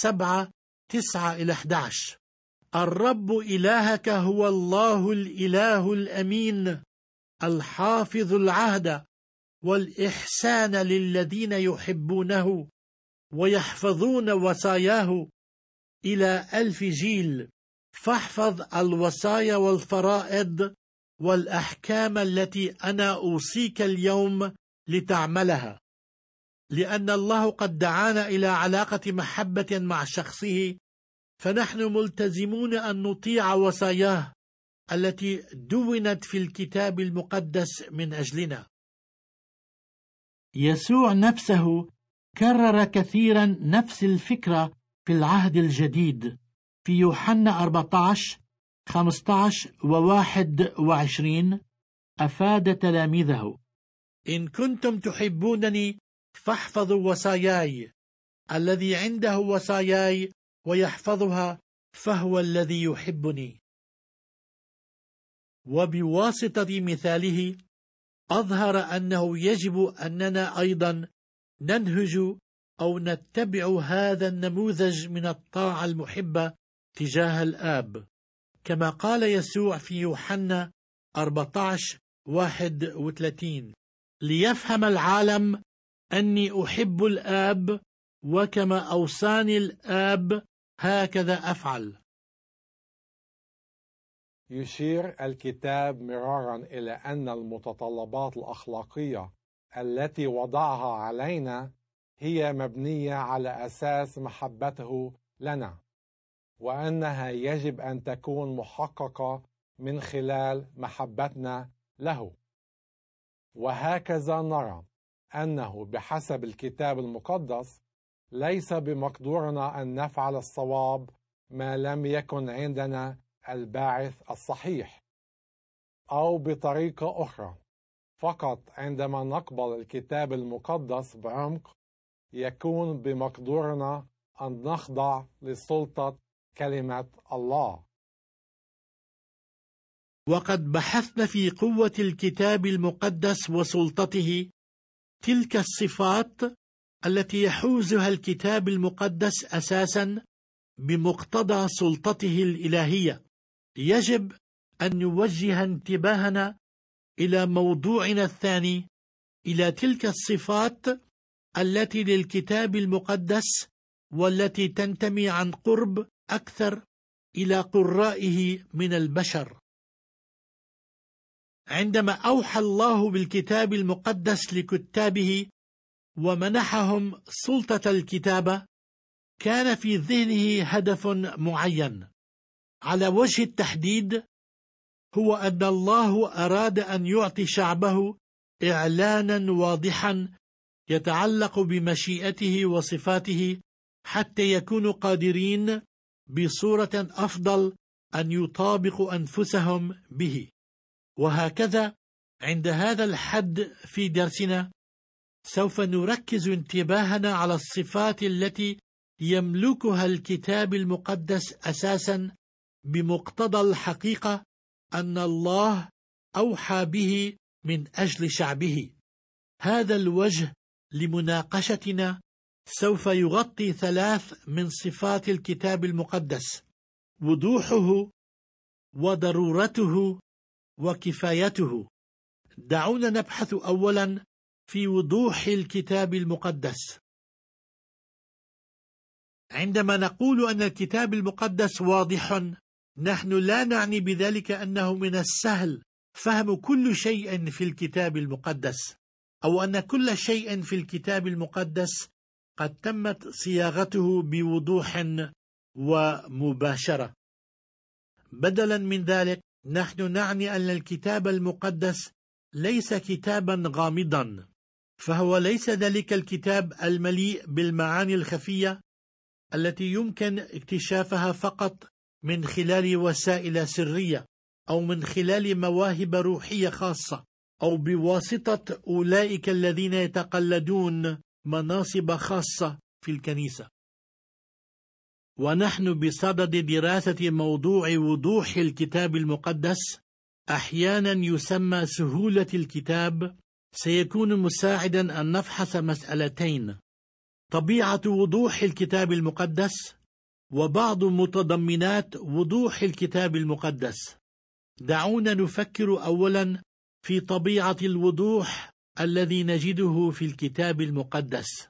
7:9-11: الرب إلهك هو الله الإله الأمين الحافظ العهد والإحسان للذين يحبونه ويحفظون وصاياه إلى 1000 جيل. فاحفظ الوصايا والفرائض والأحكام التي أنا أوصيك اليوم لتعملها، لأن الله قد دعانا إلى علاقة محبة مع شخصه، فنحن ملتزمون أن نطيع وصاياه التي دونت في الكتاب المقدس من أجلنا. يسوع نفسه كرر كثيرا نفس الفكرة في العهد الجديد في يوحنا 14:15-21 أفاد تلاميذه: إن كنتم تحبونني فاحفظوا وصاياي، الذي عنده وصاياي ويحفظها فهو الذي يحبني. وبواسطة مثاله أظهر أنه يجب أننا أيضا ننهج أو نتبع هذا النموذج من الطاعة المحبة تجاه الآب، كما قال يسوع في يوحنا 14:31: ليفهم العالم أني أحب الآب، وكما أوصاني الآب هكذا أفعل. يشير الكتاب مرارا إلى أن المتطلبات الأخلاقية التي وضعها علينا هي مبنية على أساس محبته لنا، وأنها يجب أن تكون محققة من خلال محبتنا له. وهكذا نرى أنه بحسب الكتاب المقدس ليس بمقدورنا أن نفعل الصواب ما لم يكن عندنا الباعث الصحيح، أو بطريقة أخرى، فقط عندما نقبل الكتاب المقدس بعمق يكون بمقدورنا أن نخضع لسلطة كلمة الله. وقد بحثنا في قوة الكتاب المقدس وسلطته، تلك الصفات التي يحوزها الكتاب المقدس أساسا بمقتضى سلطته الإلهية. يجب أن نوجه انتباهنا إلى موضوعنا الثاني، إلى تلك الصفات التي للكتاب المقدس والتي تنتمي عن قرب أكثر إلى قرائه من البشر. عندما أوحى الله بالكتاب المقدس لكتابه ومنحهم سلطة الكتابة، كان في ذهنه هدف معين. على وجه التحديد هو أن الله أراد أن يعطي شعبه إعلانا واضحا يتعلق بمشيئته وصفاته، حتى يكونوا قادرين بصورة أفضل أن يطابقوا أنفسهم به. وهكذا عند هذا الحد في درسنا سوف نركز انتباهنا على الصفات التي يملكها الكتاب المقدس أساسا بمقتضى الحقيقة أن الله أوحى به من أجل شعبه. هذا الوجه لمناقشتنا سوف يغطي 3 من صفات الكتاب المقدس: وضوحه وضرورته وكفايته. دعونا نبحث أولا في وضوح الكتاب المقدس. عندما نقول أن الكتاب المقدس واضح، نحن لا نعني بذلك أنه من السهل فهم كل شيء في الكتاب المقدس، أو أن كل شيء في الكتاب المقدس قد تمت صياغته بوضوح ومباشرة. بدلا من ذلك نحن نعني أن الكتاب المقدس ليس كتابا غامضا، فهو ليس ذلك الكتاب المليء بالمعاني الخفية التي يمكن اكتشافها فقط من خلال وسائل سرية، أو من خلال مواهب روحية خاصة، أو بواسطة أولئك الذين يتقلدون مناصب خاصة في الكنيسة. ونحن بصدد دراسة موضوع وضوح الكتاب المقدس، أحيانا يسمى سهولة الكتاب، سيكون مساعدا أن نفحص مسألتين: طبيعة وضوح الكتاب المقدس، وبعض متضمنات وضوح الكتاب المقدس. دعونا نفكر أولا في طبيعة الوضوح الذي نجده في الكتاب المقدس.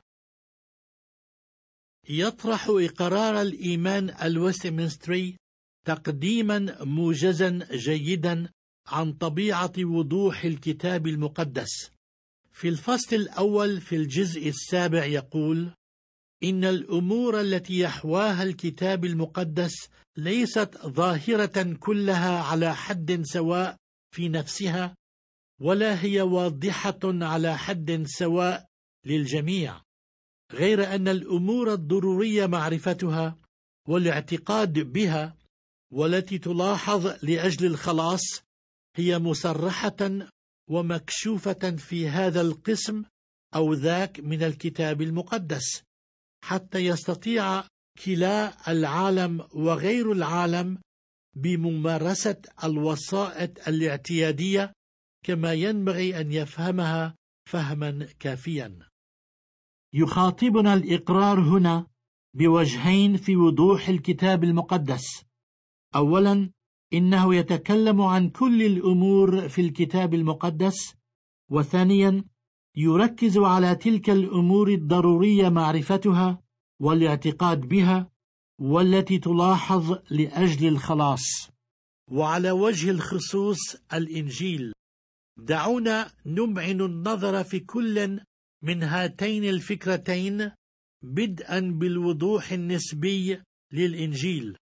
يطرح إقرار الإيمان الويستمنستري تقديما موجزا جيدا عن طبيعة وضوح الكتاب المقدس. في الفصل الأول في الجزء 7 يقول: إن الأمور التي يحواها الكتاب المقدس ليست ظاهرة كلها على حد سواء في نفسها، ولا هي واضحة على حد سواء للجميع، غير أن الأمور الضرورية معرفتها والاعتقاد بها والتي تلاحظ لأجل الخلاص هي مصرحة ومكشوفة في هذا القسم أو ذاك من الكتاب المقدس، حتى يستطيع كلا العالم وغير العالم بممارسة الوسائط الاعتيادية كما ينبغي أن يفهمها فهما كافيا. يخاطبنا الإقرار هنا بوجهين في وضوح الكتاب المقدس. أولا، إنه يتكلم عن كل الأمور في الكتاب المقدس، وثانيا يركز على تلك الأمور الضرورية معرفتها والاعتقاد بها والتي تلاحظ لأجل الخلاص. وعلى وجه الخصوص الإنجيل، دعونا نمعن النظر في كل من هاتين الفكرتين بدءا بالوضوح النسبي للإنجيل.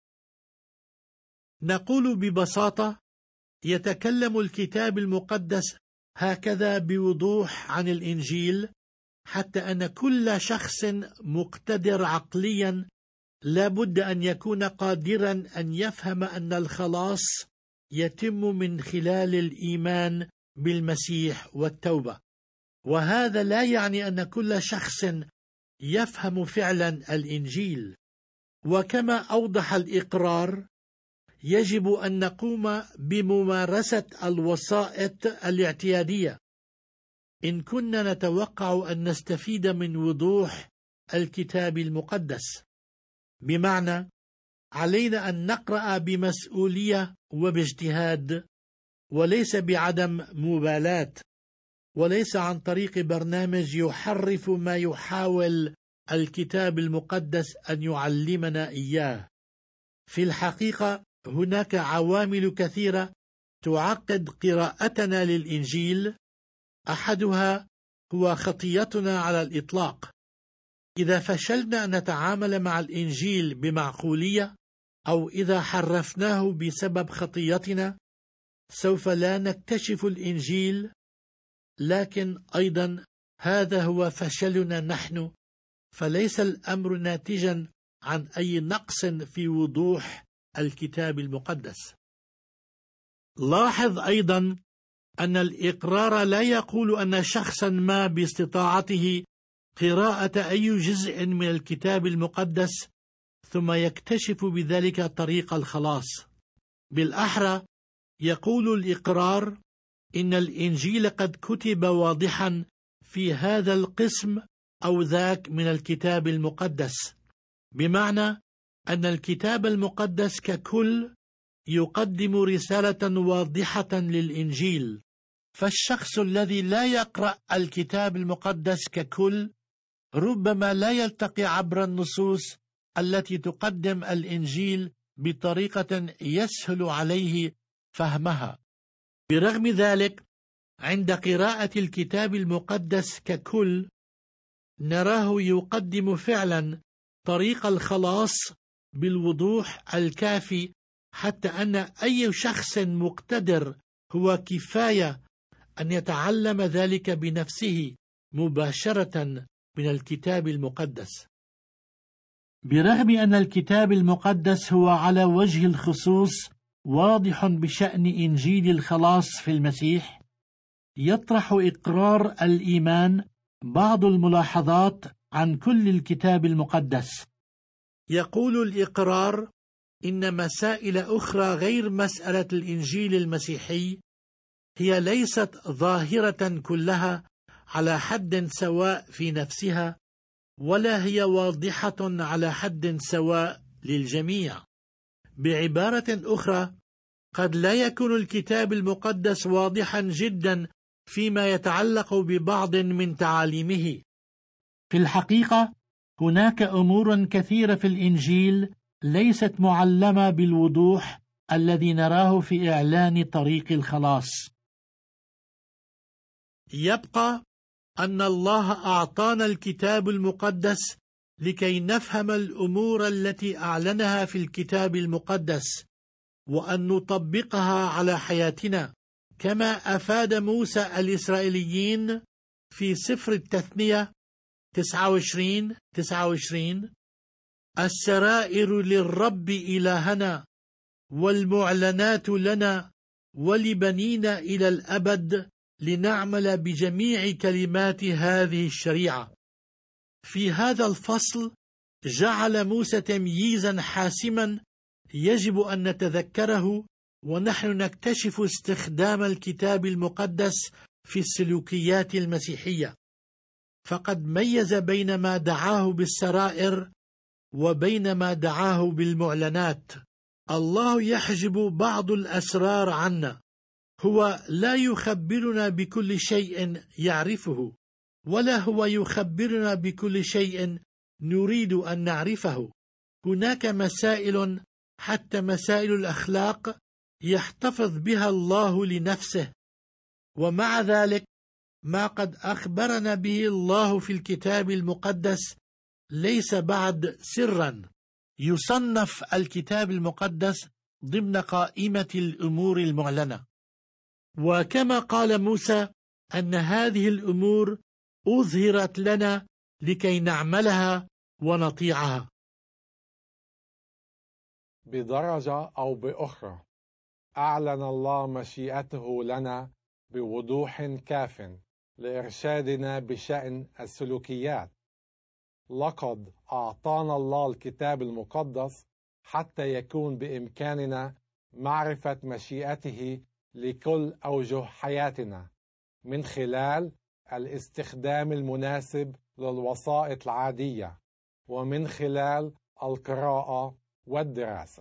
نقول ببساطة: يتكلم الكتاب المقدس هكذا بوضوح عن الإنجيل، حتى أن كل شخص مقتدر عقليا لا بد أن يكون قادرا أن يفهم أن الخلاص يتم من خلال الإيمان بالمسيح والتوبة. وهذا لا يعني أن كل شخص يفهم فعلا الإنجيل. وكما أوضح الإقرار، يجب أن نقوم بممارسة الوسائط الاعتيادية إن كنا نتوقع أن نستفيد من وضوح الكتاب المقدس. بمعنى، علينا أن نقرأ بمسؤولية وباجتهاد، وليس بعدم مبالاة، وليس عن طريق برنامج يحرف ما يحاول الكتاب المقدس أن يعلمنا إياه. في الحقيقة هناك عوامل كثيرة تعقد قراءتنا للإنجيل. أحدها هو خطيتنا على الإطلاق. إذا فشلنا أن نتعامل مع الإنجيل بمعقولية، أو إذا حرفناه بسبب خطيتنا، سوف لا نكتشف الإنجيل. لكن أيضا هذا هو فشلنا نحن، فليس الأمر ناتجا عن أي نقص في وضوح الكتاب المقدس. لاحظ أيضا أن الإقرار لا يقول أن شخصا ما باستطاعته قراءة أي جزء من الكتاب المقدس ثم يكتشف بذلك طريق الخلاص. بالأحرى يقول الإقرار إن الإنجيل قد كتب واضحا في هذا القسم أو ذاك من الكتاب المقدس، بمعنى أن الكتاب المقدس ككل يقدم رسالة واضحة للإنجيل، فالشخص الذي لا يقرأ الكتاب المقدس ككل ربما لا يلتقي عبر النصوص التي تقدم الإنجيل بطريقة يسهل عليه فهمها. برغم ذلك، عند قراءة الكتاب المقدس ككل نراه يقدم فعلا طريق الخلاص بالوضوح الكافي، حتى أن أي شخص مقتدر هو كفاية أن يتعلم ذلك بنفسه مباشرة من الكتاب المقدس. برغم أن الكتاب المقدس هو على وجه الخصوص واضح بشأن إنجيل الخلاص في المسيح، يطرح إقرار الإيمان بعض الملاحظات عن كل الكتاب المقدس. يقول الإقرار إن مسائل أخرى غير مسألة الإنجيل المسيحي هي ليست ظاهرة كلها على حد سواء في نفسها، ولا هي واضحة على حد سواء للجميع. بعبارة أخرى، قد لا يكون الكتاب المقدس واضحا جدا فيما يتعلق ببعض من تعاليمه. في الحقيقة هناك أمور كثيرة في الإنجيل ليست معلمة بالوضوح الذي نراه في إعلان طريق الخلاص. يبقى أن الله أعطانا الكتاب المقدس لكي نفهم الأمور التي أعلنها في الكتاب المقدس، وأن نطبقها على حياتنا، كما أفاد موسى الإسرائيليين في سفر التثنية 29:29: السرائر للرب إلهنا والمعلنات لنا ولبنينا إلى الأبد لنعمل بجميع كلمات هذه الشريعة. في هذا الفصل جعل موسى تمييزا حاسما يجب أن نتذكره ونحن نكتشف استخدام الكتاب المقدس في السلوكيات المسيحية، فقد ميز بين ما دعاه بالسرائر وبين ما دعاه بالمعلنات. الله يحجب بعض الأسرار عنا، هو لا يخبرنا بكل شيء يعرفه، ولا هو يخبرنا بكل شيء نريد أن نعرفه. هناك مسائل، حتى مسائل الأخلاق، يحتفظ بها الله لنفسه، ومع ذلك ما قد أخبرنا به الله في الكتاب المقدس ليس بعد سرا. يصنف الكتاب المقدس ضمن قائمة الأمور المعلنة، وكما قال موسى أن هذه الأمور أظهرت لنا لكي نعملها ونطيعها. بدرجة أو بأخرى أعلن الله مشيئته لنا بوضوح كاف لإرشادنا بشأن السلوكيات. لقد أعطانا الله الكتاب المقدس حتى يكون بإمكاننا معرفة مشيئته لكل أوجه حياتنا من خلال الاستخدام المناسب للوسائط العادية ومن خلال القراءة والدراسة.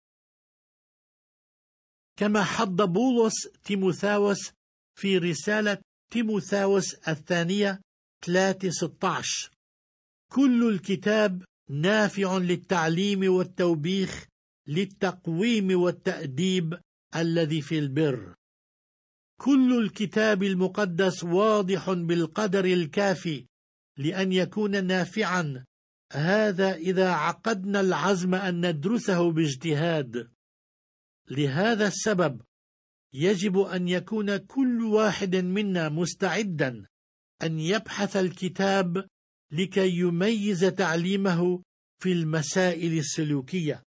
كما حض بولس تيموثاوس في رسالة تيموثاوس الثانية 3:16: كل الكتاب نافع للتعليم والتوبيخ للتقويم والتأديب الذي في البر. كل الكتاب المقدس واضح بالقدر الكافي لأن يكون نافعا، هذا إذا عقدنا العزم أن ندرسه باجتهاد. لهذا السبب يجب أن يكون كل واحد منا مستعدا أن يبحث الكتاب لكي يميز تعليمه في المسائل السلوكية.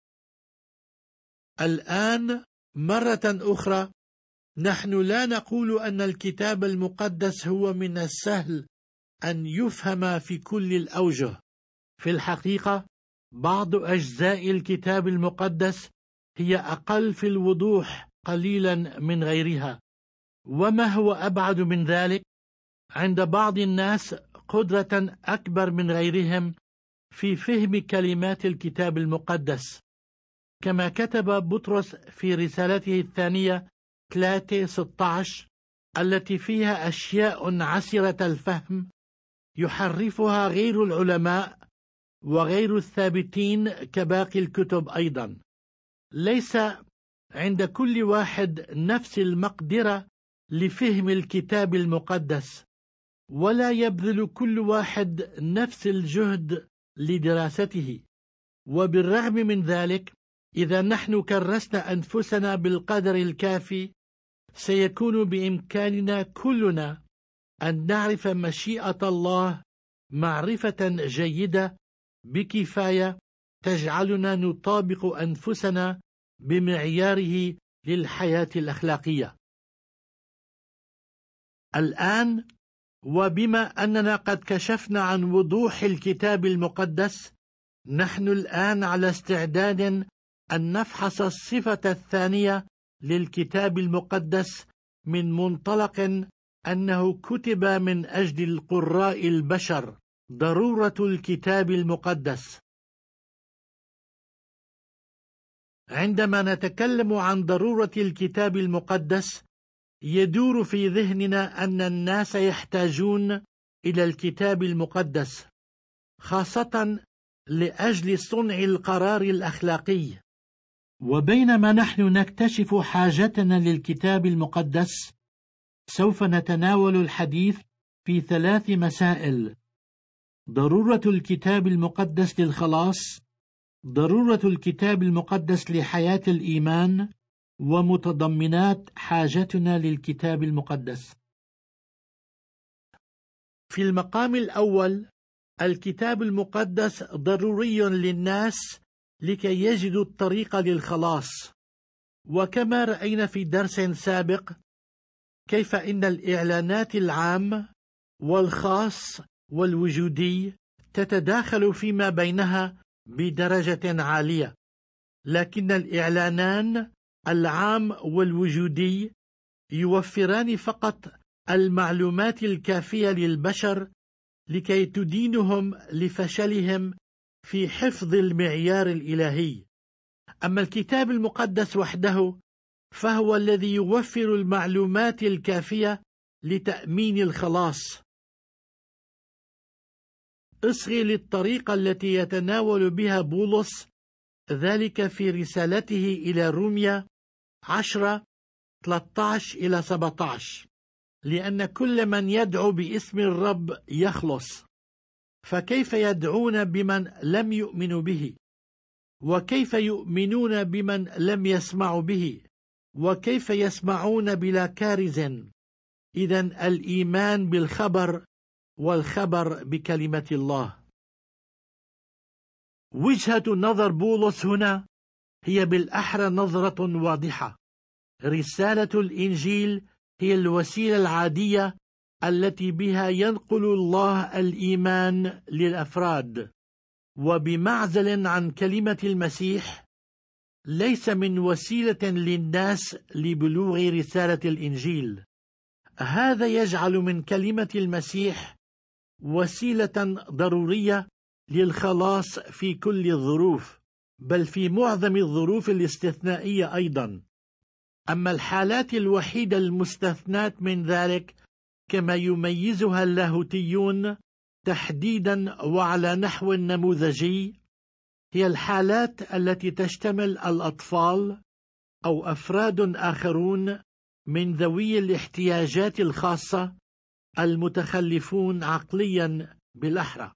الآن مرة أخرى نحن لا نقول أن الكتاب المقدس هو من السهل أن يفهم في كل الأوجه. في الحقيقة بعض أجزاء الكتاب المقدس هي أقل في الوضوح قليلا من غيرها، وما هو أبعد من ذلك، عند بعض الناس قدرة أكبر من غيرهم في فهم كلمات الكتاب المقدس، كما كتب بطرس في رسالته الثانية 3:16 التي فيها أشياء عسرة الفهم يحرفها غير العلماء وغير الثابتين كباقي الكتب أيضا. ليس عند كل واحد نفس المقدرة لفهم الكتاب المقدس، ولا يبذل كل واحد نفس الجهد لدراسته. وبالرغم من ذلك، إذا نحن كرسنا أنفسنا بالقدر الكافي، سيكون بإمكاننا كلنا أن نعرف مشيئة الله معرفة جيدة بكفاية تجعلنا نطابق أنفسنا بمعياره للحياة الأخلاقية. الآن، وبما أننا قد كشفنا عن وضوح الكتاب المقدس، نحن الآن على استعداد أن نفحص الصفة الثانية للكتاب المقدس من منطلق أنه كتب من أجل القراء البشر، ضرورة الكتاب المقدس. عندما نتكلم عن ضرورة الكتاب المقدس، يدور في ذهننا أن الناس يحتاجون إلى الكتاب المقدس، خاصة لأجل صنع القرار الأخلاقي. وبينما نحن نكتشف حاجتنا للكتاب المقدس، سوف نتناول الحديث في 3 مسائل: ضرورة الكتاب المقدس للخلاص، ضرورة الكتاب المقدس لحياة الإيمان، ومتضمنات حاجتنا للكتاب المقدس. في المقام الأول، الكتاب المقدس ضروري للناس لكي يجدوا الطريق للخلاص. وكما رأينا في درس سابق كيف إن الإعلانات العام والخاص والوجودي تتداخل فيما بينها بدرجة عالية، لكن الإعلانان العام والوجودي يوفران فقط المعلومات الكافية للبشر لكي تدينهم لفشلهم في حفظ المعيار الإلهي. أما الكتاب المقدس وحده فهو الذي يوفر المعلومات الكافية لتأمين الخلاص. اصغي للطريقة التي يتناول بها بولس ذلك في رسالته إلى روميا 10:13-17: لأن كل من يدعو باسم الرب يخلص، فكيف يدعون بمن لم يؤمنوا به؟ وكيف يؤمنون بمن لم يسمعوا به؟ وكيف يسمعون بلا كارز؟ إذن الإيمان بالخبر، والخبر بكلمة الله. وجهة نظر بولس هنا هي بالأحرى نظرة واضحة. رسالة الإنجيل هي الوسيلة العادية التي بها ينقل الله الإيمان للأفراد، وبمعزل عن كلمة المسيح، ليس من وسيلة للناس لبلوغ رسالة الإنجيل. هذا يجعل من كلمة المسيح وسيلة ضرورية للخلاص في كل الظروف، بل في معظم الظروف الاستثنائية أيضا. أما الحالات الوحيدة المستثنات من ذلك كما يميزها اللاهوتيون تحديدا وعلى نحو نموذجي، هي الحالات التي تشتمل الأطفال أو أفراد آخرون من ذوي الاحتياجات الخاصة المتخلفون عقليا بالأحرى.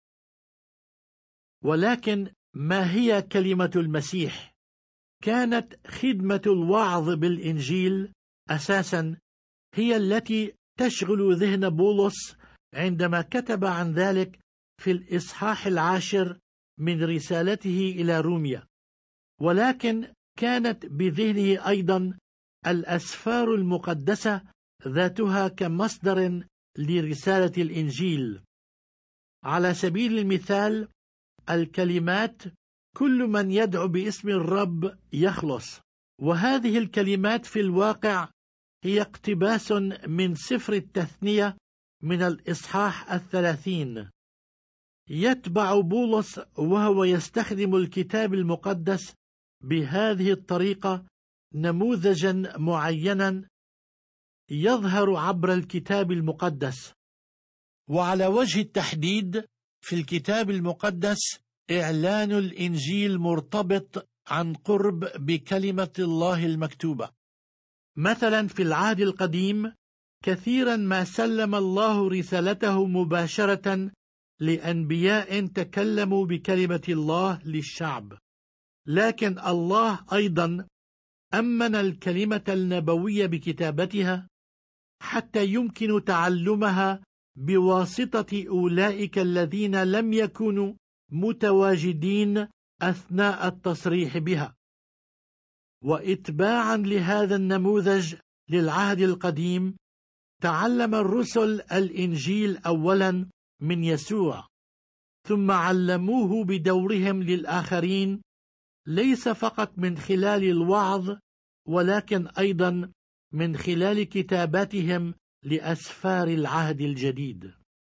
ولكن ما هي كلمة المسيح؟ كانت خدمة الوعظ بالإنجيل أساسا هي التي تشغل ذهن بولس عندما كتب عن ذلك في الإصحاح 10 من رسالته إلى روميا، ولكن كانت بذهنه أيضا الأسفار المقدسة ذاتها كمصدر لرسالة الإنجيل. على سبيل المثال الكلمات كل من يدعو باسم الرب يخلص، وهذه الكلمات في الواقع هي اقتباس من سفر التثنية من الإصحاح 30. يتبع بولس وهو يستخدم الكتاب المقدس بهذه الطريقة نموذجا معينا يظهر عبر الكتاب المقدس. وعلى وجه التحديد في الكتاب المقدس إعلان الإنجيل مرتبط عن قرب بكلمة الله المكتوبة. مثلا في العهد القديم كثيرا ما سلم الله رسالته مباشرة لأنبياء تكلموا بكلمة الله للشعب، لكن الله أيضا أمن الكلمة النبوية بكتابتها حتى يمكن تعلمها بواسطة أولئك الذين لم يكونوا متواجدين أثناء التصريح بها. وإتباعا لهذا النموذج للعهد القديم تعلم الرسل الإنجيل أولا من يسوع، ثم علموه بدورهم للآخرين، ليس فقط من خلال الوعظ ولكن أيضا من خلال كتاباتهم لأسفار العهد الجديد.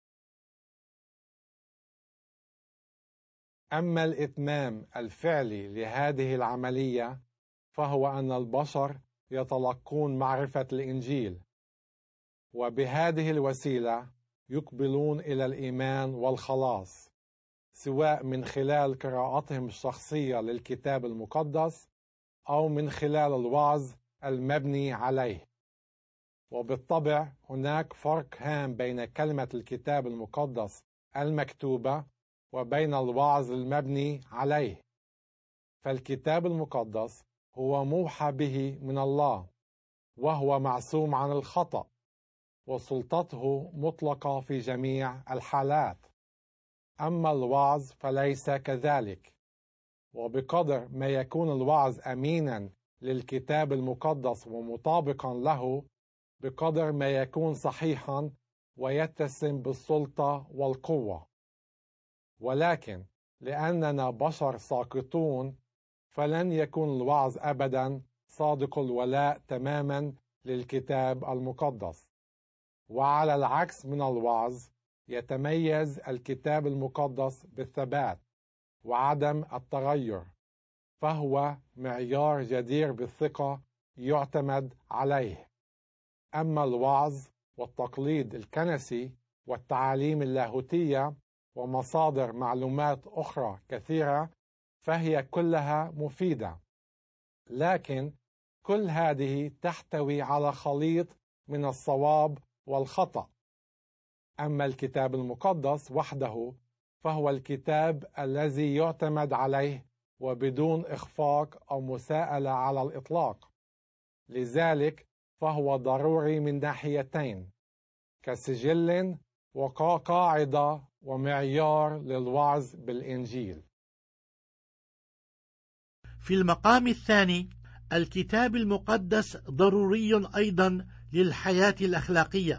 أما الإتمام الفعلي لهذه العملية فهو أن البشر يتلقون معرفة الإنجيل، وبهذه الوسيلة يقبلون إلى الإيمان والخلاص، سواء من خلال قراءتهم الشخصية للكتاب المقدس أو من خلال الوعظ المبني عليه. وبالطبع هناك فرق هام بين كلمة الكتاب المقدس المكتوبة وبين الوعظ المبني عليه. فالكتاب المقدس هو موحى به من الله، وهو معصوم عن الخطأ، وسلطته مطلقة في جميع الحالات. أما الوعظ فليس كذلك، وبقدر ما يكون الوعظ أمينا للكتاب المقدس ومطابقا له، بقدر ما يكون صحيحا ويتسم بالسلطة والقوة. ولكن لأننا بشر ساقطون فلن يكون الوعظ أبدا صادق الولاء تماما للكتاب المقدس. وعلى العكس من الوعظ يتميز الكتاب المقدس بالثبات وعدم التغير، فهو معيار جدير بالثقة يعتمد عليه. أما الوعظ والتقليد الكنسي والتعاليم اللاهوتية ومصادر معلومات أخرى كثيرة فهي كلها مفيدة، لكن كل هذه تحتوي على خليط من الصواب والخطأ. أما الكتاب المقدس وحده فهو الكتاب الذي يعتمد عليه وبدون إخفاق أو مساءلة على الإطلاق. لذلك فهو ضروري من ناحيتين، كسجل وكقاعدة ومعيار للوعظ بالإنجيل. في المقام الثاني الكتاب المقدس ضروري أيضا للحياة الأخلاقية.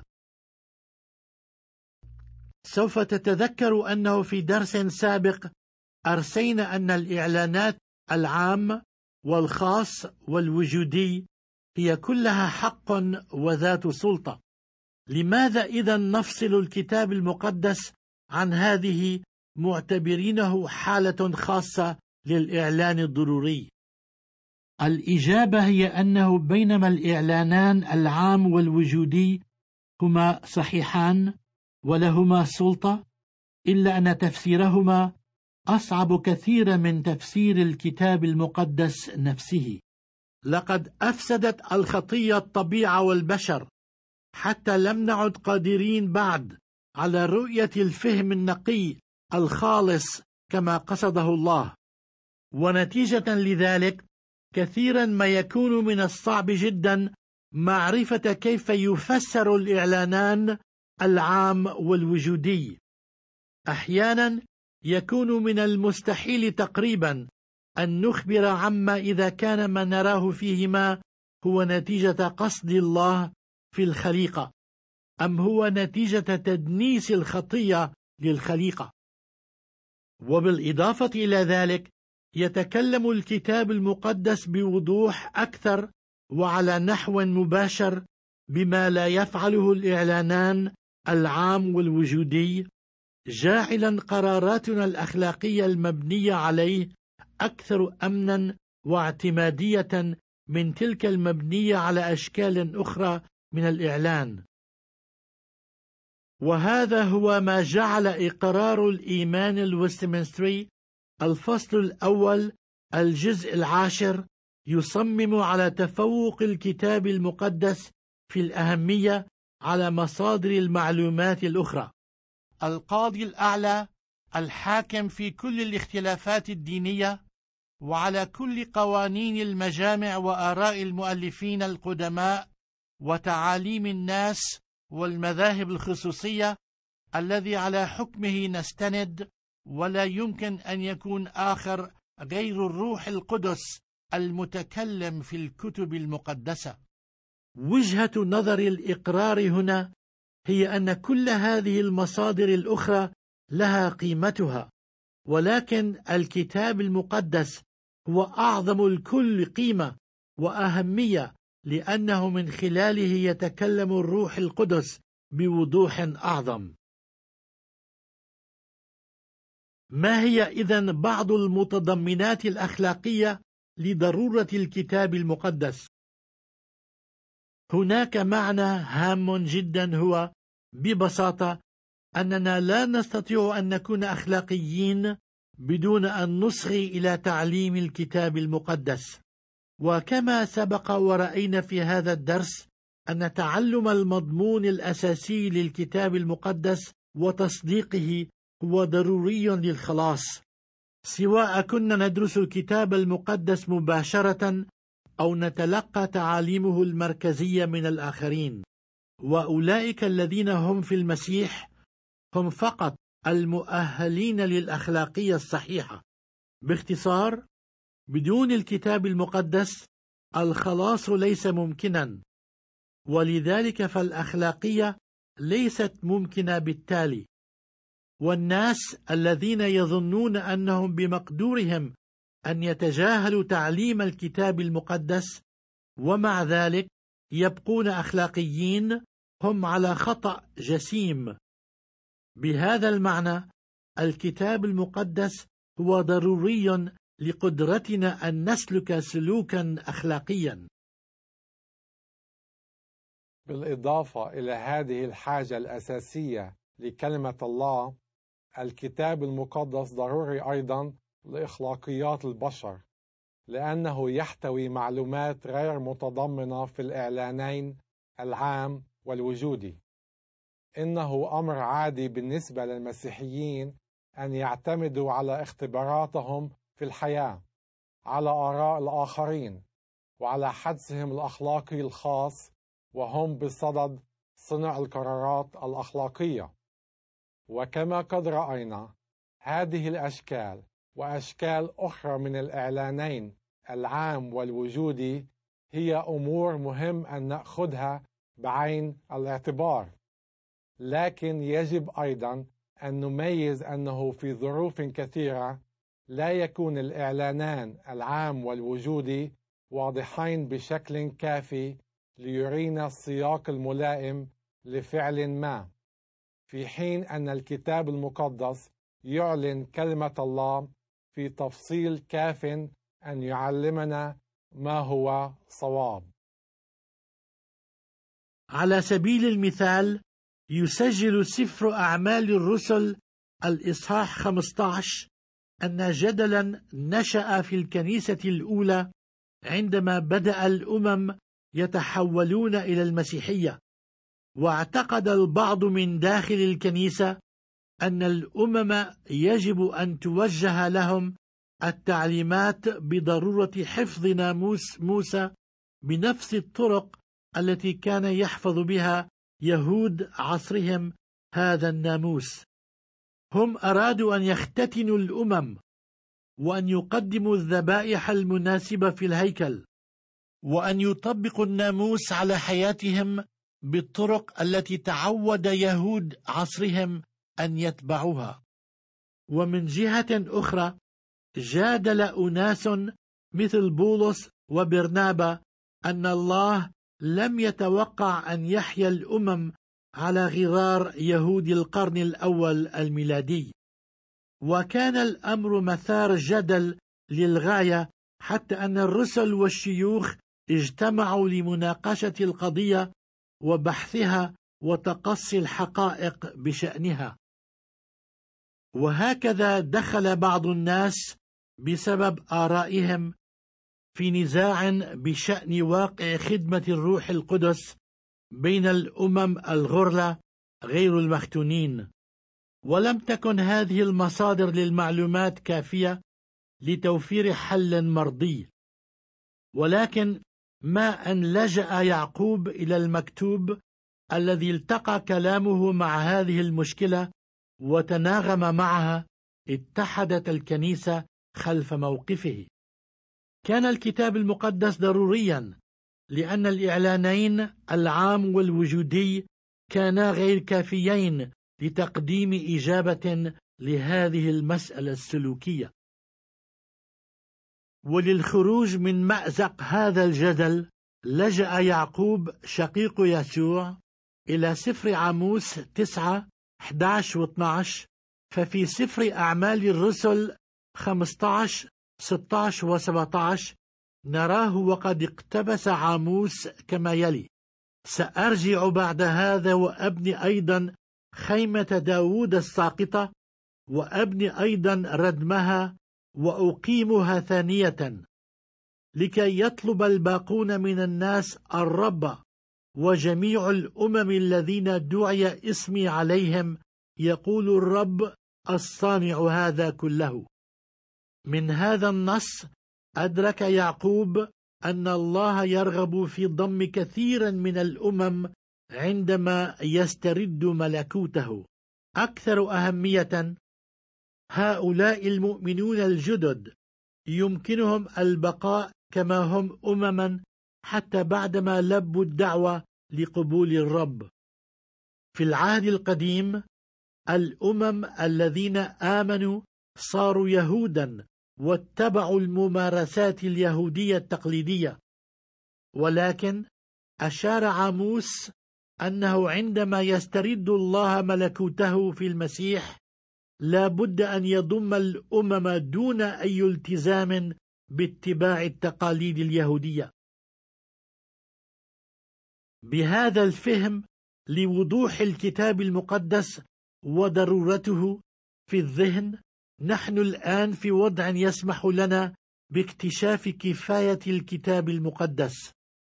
سوف تتذكر أنه في درس سابق أرسينا أن الإعلانات العام والخاص والوجودي هي كلها حق وذات سلطة. لماذا إذن نفصل الكتاب المقدس عن هذه معتبرينه حالة خاصة للإعلان الضروري؟ الإجابة هي أنه بينما الإعلانان العام والوجودي هما صحيحان ولهما سلطة، إلا أن تفسيرهما أصعب كثيرا من تفسير الكتاب المقدس نفسه. لقد أفسدت الخطية الطبيعة والبشر حتى لم نعد قادرين بعد على رؤية الفهم النقي الخالص كما قصده الله، ونتيجة لذلك كثيرا ما يكون من الصعب جدا معرفة كيف يفسر الإعلانان العام والوجودي. أحيانا يكون من المستحيل تقريبا أن نخبر عما إذا كان ما نراه فيهما هو نتيجة قصد الله في الخليقة أم هو نتيجة تدنيس الخطية للخليقة. وبالإضافة إلى ذلك يتكلم الكتاب المقدس بوضوح أكثر وعلى نحو مباشر بما لا يفعله الإعلانان العام والوجودي، جاعلا قراراتنا الأخلاقية المبنية عليه أكثر أمنا واعتمادية من تلك المبنية على أشكال أخرى من الإعلان. وهذا هو ما جعل إقرار الإيمان الوستمنستري الفصل الأول الجزء 10 يصمم على تفوق الكتاب المقدس في الأهمية على مصادر المعلومات الأخرى. القاضي الأعلى الحاكم في كل الاختلافات الدينية وعلى كل قوانين المجامع وآراء المؤلفين القدماء وتعاليم الناس والمذاهب الخصوصية الذي على حكمه نستند، ولا يمكن أن يكون آخر غير الروح القدس المتكلم في الكتب المقدسة. وجهة نظر الإقرار هنا هي أن كل هذه المصادر الأخرى لها قيمتها، ولكن الكتاب المقدس هو أعظم الكل قيمة وأهمية، لأنه من خلاله يتكلم الروح القدس بوضوح أعظم. ما هي إذن بعض المتضمنات الأخلاقية لضرورة الكتاب المقدس؟ هناك معنى هام جدا، هو ببساطة أننا لا نستطيع أن نكون أخلاقيين بدون أن نصغي إلى تعليم الكتاب المقدس. وكما سبق ورأينا في هذا الدرس أن تعلم المضمون الأساسي للكتاب المقدس وتصديقه هو ضروري للخلاص، سواء كنا ندرس الكتاب المقدس مباشرة أو نتلقى تعاليمه المركزية من الآخرين. وأولئك الذين هم في المسيح هم فقط المؤهلين للأخلاقية الصحيحة. باختصار، بدون الكتاب المقدس الخلاص ليس ممكنا، ولذلك فالأخلاقية ليست ممكنة بالتالي. والناس الذين يظنون أنهم بمقدورهم أن يتجاهلوا تعليم الكتاب المقدس ومع ذلك يبقون أخلاقيين هم على خطأ جسيم. بهذا المعنى الكتاب المقدس هو ضروري لقدرتنا أن نسلك سلوكا أخلاقيا. بالإضافة إلى هذه الحاجة الأساسية لكلمة الله، الكتاب المقدس ضروري أيضا لأخلاقيات البشر، لأنه يحتوي معلومات غير متضمنة في الإعلانين العام والوجودي. إنه أمر عادي بالنسبة للمسيحيين أن يعتمدوا على اختباراتهم في الحياة، على آراء الآخرين، وعلى حدسهم الأخلاقي الخاص، وهم بصدد صنع القرارات الأخلاقية. وكما قد رأينا، هذه الأشكال وأشكال أخرى من الإعلانين العام والوجودي هي أمور مهم أن نأخذها بعين الاعتبار، لكن يجب أيضا أن نميز أنه في ظروف كثيرة لا يكون الإعلانان العام والوجودي واضحين بشكل كافي ليرينا السياق الملائم لفعل ما، في حين أن الكتاب المقدس يعلن كلمة الله في تفصيل كاف أن يعلمنا ما هو صواب. على سبيل المثال، يسجل سفر أعمال الرسل الإصحاح 15 أن جدلا نشأ في الكنيسة الأولى عندما بدأ الأمم يتحولون إلى المسيحية، واعتقد البعض من داخل الكنيسة أن الأمم يجب أن توجه لهم التعليمات بضرورة حفظ ناموس موسى بنفس الطرق التي كان يحفظ بها يهود عصرهم هذا الناموس. هم أرادوا أن يختتنوا الأمم، وأن يقدموا الذبائح المناسبة في الهيكل، وأن يطبقوا الناموس على حياتهم بالطرق التي تعود يهود عصرهم أن يتبعوها. ومن جهة أخرى جادل أناس مثل بولس وبرنابا أن الله لم يتوقع أن يحيا الأمم على غرار يهود القرن الأول الميلادي، وكان الأمر مثار جدل للغاية، حتى أن الرسل والشيوخ اجتمعوا لمناقشة القضية وبحثها وتقصي الحقائق بشأنها. وهكذا دخل بعض الناس بسبب آرائهم في نزاع بشأن واقع خدمة الروح القدس بين الأمم الغرلة غير المختونين، ولم تكن هذه المصادر للمعلومات كافية لتوفير حل مرضي. ولكن ما أن لجأ يعقوب إلى المكتوب الذي التقى كلامه مع هذه المشكلة وتناغم معها، اتحدت الكنيسة خلف موقفه. كان الكتاب المقدس ضروريا لأن الإعلانين العام والوجودي كانا غير كافيين لتقديم إجابة لهذه المسألة السلوكية. وللخروج من مأزق هذا الجدل لجأ يعقوب شقيق يسوع إلى سفر عاموس 9 11 و 12، ففي سفر أعمال الرسل 15 16 و 17 نراه وقد اقتبس عاموس كما يلي: سأرجع بعد هذا وأبني أيضا خيمة داود الساقطة، وأبني أيضا ردمها وأقيمها ثانية، لكي يطلب الباقون من الناس الرب، وجميع الأمم الذين دعي اسمي عليهم، يقول الرب الصانع هذا كله. من هذا النص أدرك يعقوب أن الله يرغب في ضم كثيرا من الأمم عندما يسترد ملكوته. أكثر أهمية، هؤلاء المؤمنون الجدد يمكنهم البقاء كما هم أمما حتى بعدما لبوا الدعوة لقبول الرب. في العهد القديم الأمم الذين آمنوا صاروا يهودا واتبعوا الممارسات اليهودية التقليدية، ولكن أشار عاموس أنه عندما يسترد الله ملكوته في المسيح لا بد أن يضم الأمم دون أي التزام باتباع التقاليد اليهودية. بهذا الفهم لوضوح الكتاب المقدس وضرورته في الذهن، نحن الآن في وضع يسمح لنا باكتشاف كفاية الكتاب المقدس.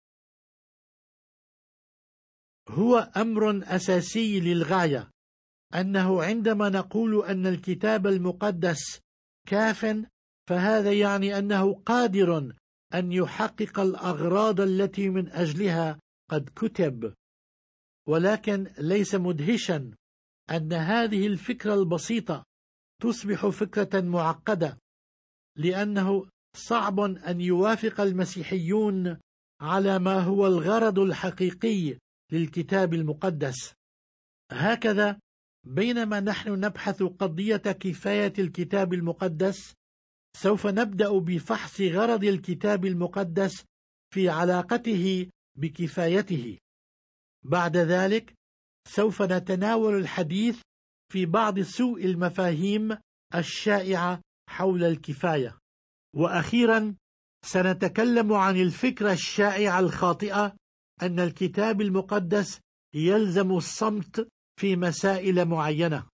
هو أمر أساسي للغاية أنه عندما نقول أن الكتاب المقدس كاف، فهذا يعني أنه قادر أن يحقق الأغراض التي من أجلها قد كتب. ولكن ليس مدهشا أن هذه الفكرة البسيطة تصبح فكرة معقدة، لأنه صعب أن يوافق المسيحيون على ما هو الغرض الحقيقي للكتاب المقدس. هكذا بينما نحن نبحث قضية كفاية الكتاب المقدس، سوف نبدأ بفحص غرض الكتاب المقدس في علاقته بكفايته. بعد ذلك سوف نتناول الحديث في بعض سوء المفاهيم الشائعة حول الكفاية. وأخيرا سنتكلم عن الفكرة الشائعة الخاطئة أن الكتاب المقدس يلزم الصمت في مسائل معينة.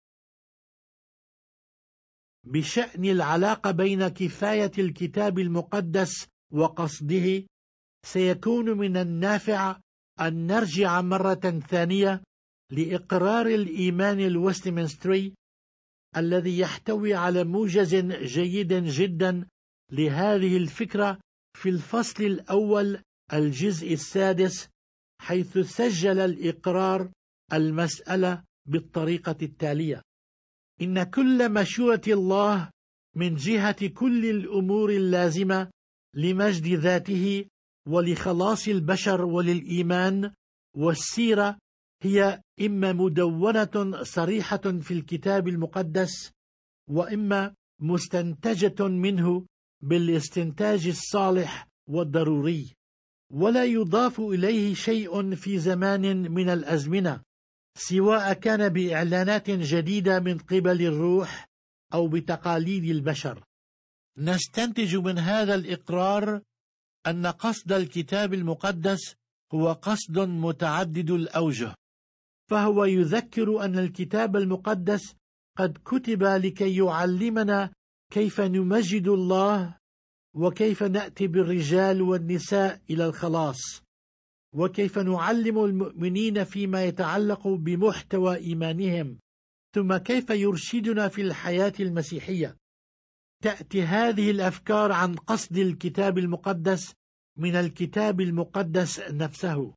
بشأن العلاقة بين كفاية الكتاب المقدس وقصده، سيكون من النافع أن نرجع مرة ثانية لإقرار الإيمان الوستمنستري الذي يحتوي على موجز جيد جدا لهذه الفكرة في الفصل الأول الجزء 6، حيث سجل الإقرار المسألة بالطريقة التالية: إن كل مشورة الله من جهة كل الأمور اللازمة لمجد ذاته ولخلاص البشر وللإيمان والسيرة هي إما مدونة صريحة في الكتاب المقدس، وإما مستنتجة منه بالاستنتاج الصالح والضروري، ولا يضاف إليه شيء في زمان من الأزمنة، سواء كان بإعلانات جديدة من قبل الروح أو بتقاليد البشر. نستنتج من هذا الإقرار أن قصد الكتاب المقدس هو قصد متعدد الأوجه، فهو يذكر أن الكتاب المقدس قد كتب لكي يعلمنا كيف نمجد الله، وكيف نأتي بالرجال والنساء إلى الخلاص، وكيف نعلم المؤمنين فيما يتعلق بمحتوى إيمانهم، ثم كيف يرشدنا في الحياة المسيحية. تأتي هذه الأفكار عن قصد الكتاب المقدس من الكتاب المقدس نفسه.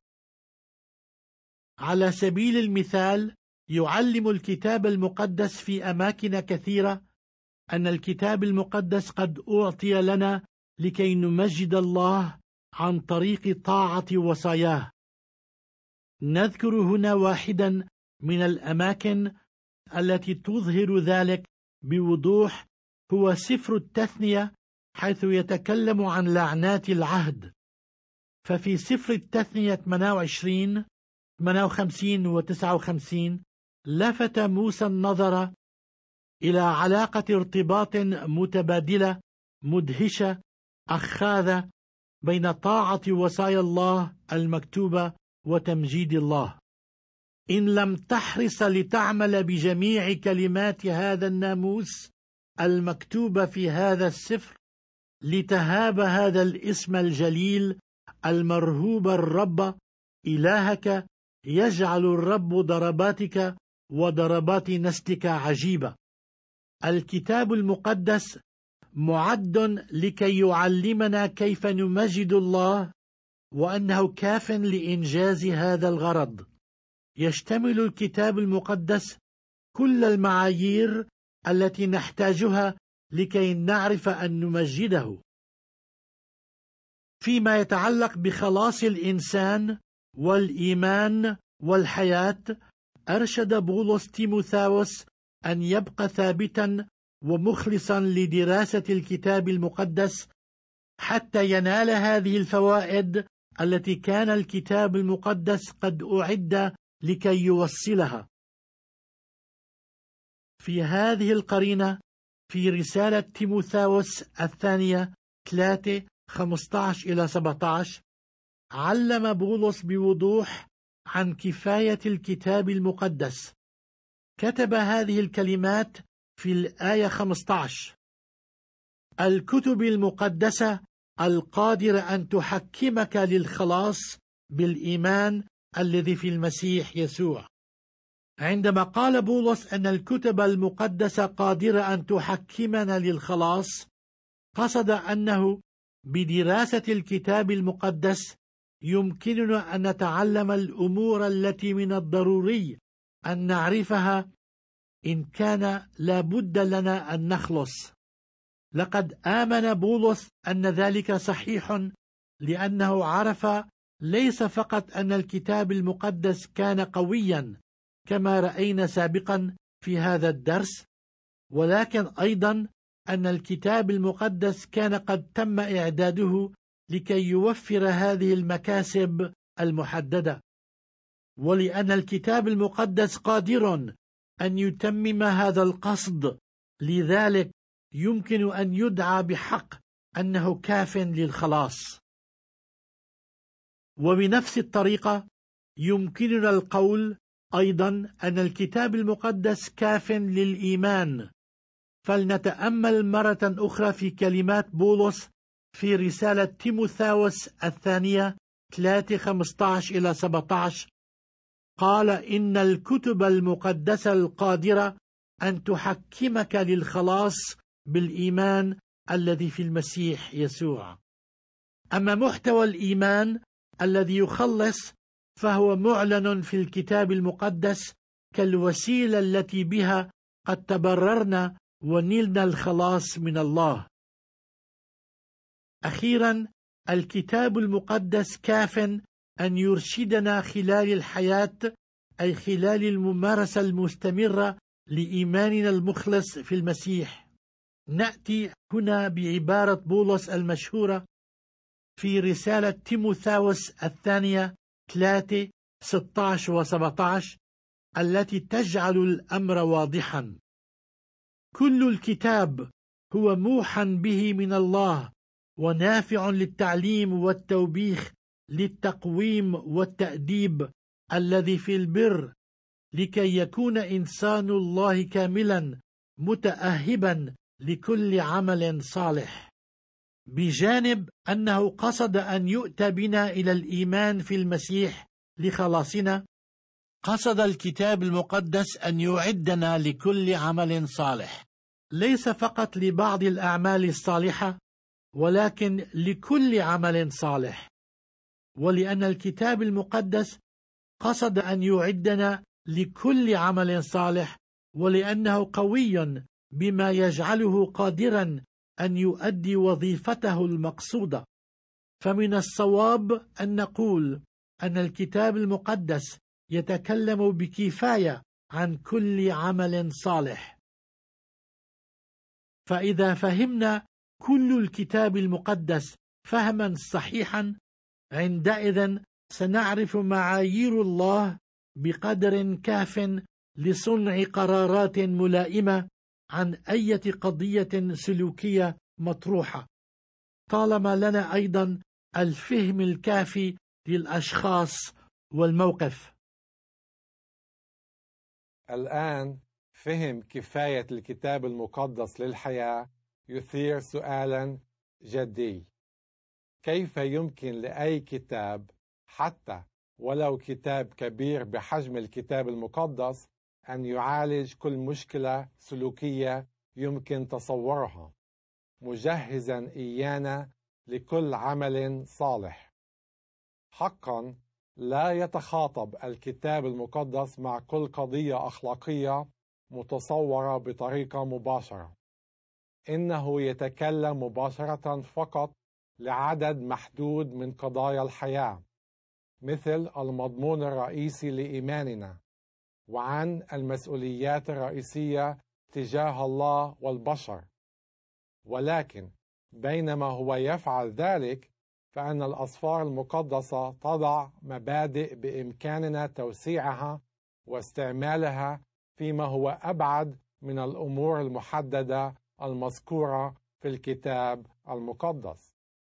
على سبيل المثال، يعلم الكتاب المقدس في أماكن كثيرة أن الكتاب المقدس قد أعطي لنا لكي نمجد الله عن طريق طاعة وصاياه. نذكر هنا واحدا من الأماكن التي تظهر ذلك بوضوح، هو سفر التثنية، حيث يتكلم عن لعنات العهد. ففي سفر التثنية 28 58 و 59 لفت موسى النظر إلى علاقة ارتباط متبادلة مدهشة أخاذة بين طاعة وصايا الله المكتوبة وتمجيد الله. إن لم تحرص لتعمل بجميع كلمات هذا الناموس المكتوبة في هذا السفر، لتهاب هذا الاسم الجليل المرهوب الرب إلهك، يجعل الرب ضرباتك وضربات نسلك عجيبة. الكتاب المقدس معد لكي يعلمنا كيف نمجد الله، وأنه كاف لإنجاز هذا الغرض. يشتمل الكتاب المقدس كل المعايير التي نحتاجها لكي نعرف أن نمجده. فيما يتعلق بخلاص الإنسان والإيمان والحياة، أرشد بولس تيموثاوس أن يبقى ثابتا ومخلصا لدراسة الكتاب المقدس حتى ينال هذه الفوائد التي كان الكتاب المقدس قد أعد لكي يوصلها. في هذه القرينة، في رسالة تيموثاوس الثانية 3:15-17 علم بولس بوضوح عن كفاية الكتاب المقدس. كتب هذه الكلمات في الآية 15: الكتب المقدسة القادرة أن تحكمك للخلاص بالإيمان الذي في المسيح يسوع. عندما قال بولس أن الكتب المقدسة قادرة أن تحكمنا للخلاص، قصد أنه بدراسة الكتاب المقدس يمكننا أن نتعلم الأمور التي من الضروري أن نعرفها إن كان لابد لنا أن نخلص. لقد آمن بولس أن ذلك صحيح، لأنه عرف ليس فقط أن الكتاب المقدس كان قويا كما رأينا سابقا في هذا الدرس، ولكن أيضا أن الكتاب المقدس كان قد تم إعداده لكي يوفر هذه المكاسب المحددة، ولأن الكتاب المقدس قادر أن يتمم هذا القصد، لذلك يمكن أن يدعى بحق أنه كاف للخلاص. وبنفس الطريقة يمكننا القول أيضا أن الكتاب المقدس كاف للإيمان. فلنتأمل مرة أخرى في كلمات بولس في رسالة تيموثاوس الثانية 3:15-17. قال: إن الكتب المقدسة القادرة أن تحكمك للخلاص بالإيمان الذي في المسيح يسوع. أما محتوى الإيمان الذي يخلص فهو معلن في الكتاب المقدس كالوسيلة التي بها قد تبررنا ونلنا الخلاص من الله. أخيرا، الكتاب المقدس كاف أن يرشدنا خلال الحياة، أي خلال الممارسة المستمرة لإيماننا المخلص في المسيح. نأتي هنا بعبارة بولس المشهورة في رسالة تيموثاوس الثانية 3:16-17 التي تجعل الأمر واضحا: كل الكتاب هو موحى به من الله ونافع للتعليم والتوبيخ للتقويم والتأديب الذي في البر، لكي يكون إنسان الله كاملا متأهبا لكل عمل صالح. بجانب أنه قصد أن يؤتى بنا إلى الإيمان في المسيح لخلاصنا، قصد الكتاب المقدس أن يعدنا لكل عمل صالح، ليس فقط لبعض الأعمال الصالحة، ولكن لكل عمل صالح. ولأن الكتاب المقدس قصد أن يعدنا لكل عمل صالح، ولأنه قوي بما يجعله قادرا أن يؤدي وظيفته المقصودة، فمن الصواب أن نقول أن الكتاب المقدس يتكلم بكفاية عن كل عمل صالح. فإذا فهمنا كل الكتاب المقدس فهما صحيحا، عندئذ سنعرف معايير الله بقدر كاف لصنع قرارات ملائمة عن أي قضية سلوكية مطروحة، طالما لنا أيضا الفهم الكافي للأشخاص والموقف. الآن فهم كفاية الكتاب المقدس للحياة يثير سؤالا جدي: كيف يمكن لأي كتاب، حتى ولو كتاب كبير بحجم الكتاب المقدس، أن يعالج كل مشكلة سلوكية يمكن تصورها، مجهزا إيانا لكل عمل صالح؟ حقا لا يتخاطب الكتاب المقدس مع كل قضية أخلاقية متصورة بطريقة مباشرة، إنه يتكلم مباشرة فقط لعدد محدود من قضايا الحياة، مثل المضمون الرئيسي لإيماننا، وعن المسؤوليات الرئيسية تجاه الله والبشر. ولكن بينما هو يفعل ذلك، فإن الأسفار المقدسة تضع مبادئ بإمكاننا توسيعها واستعمالها فيما هو أبعد من الأمور المحددة المذكورة في الكتاب المقدس.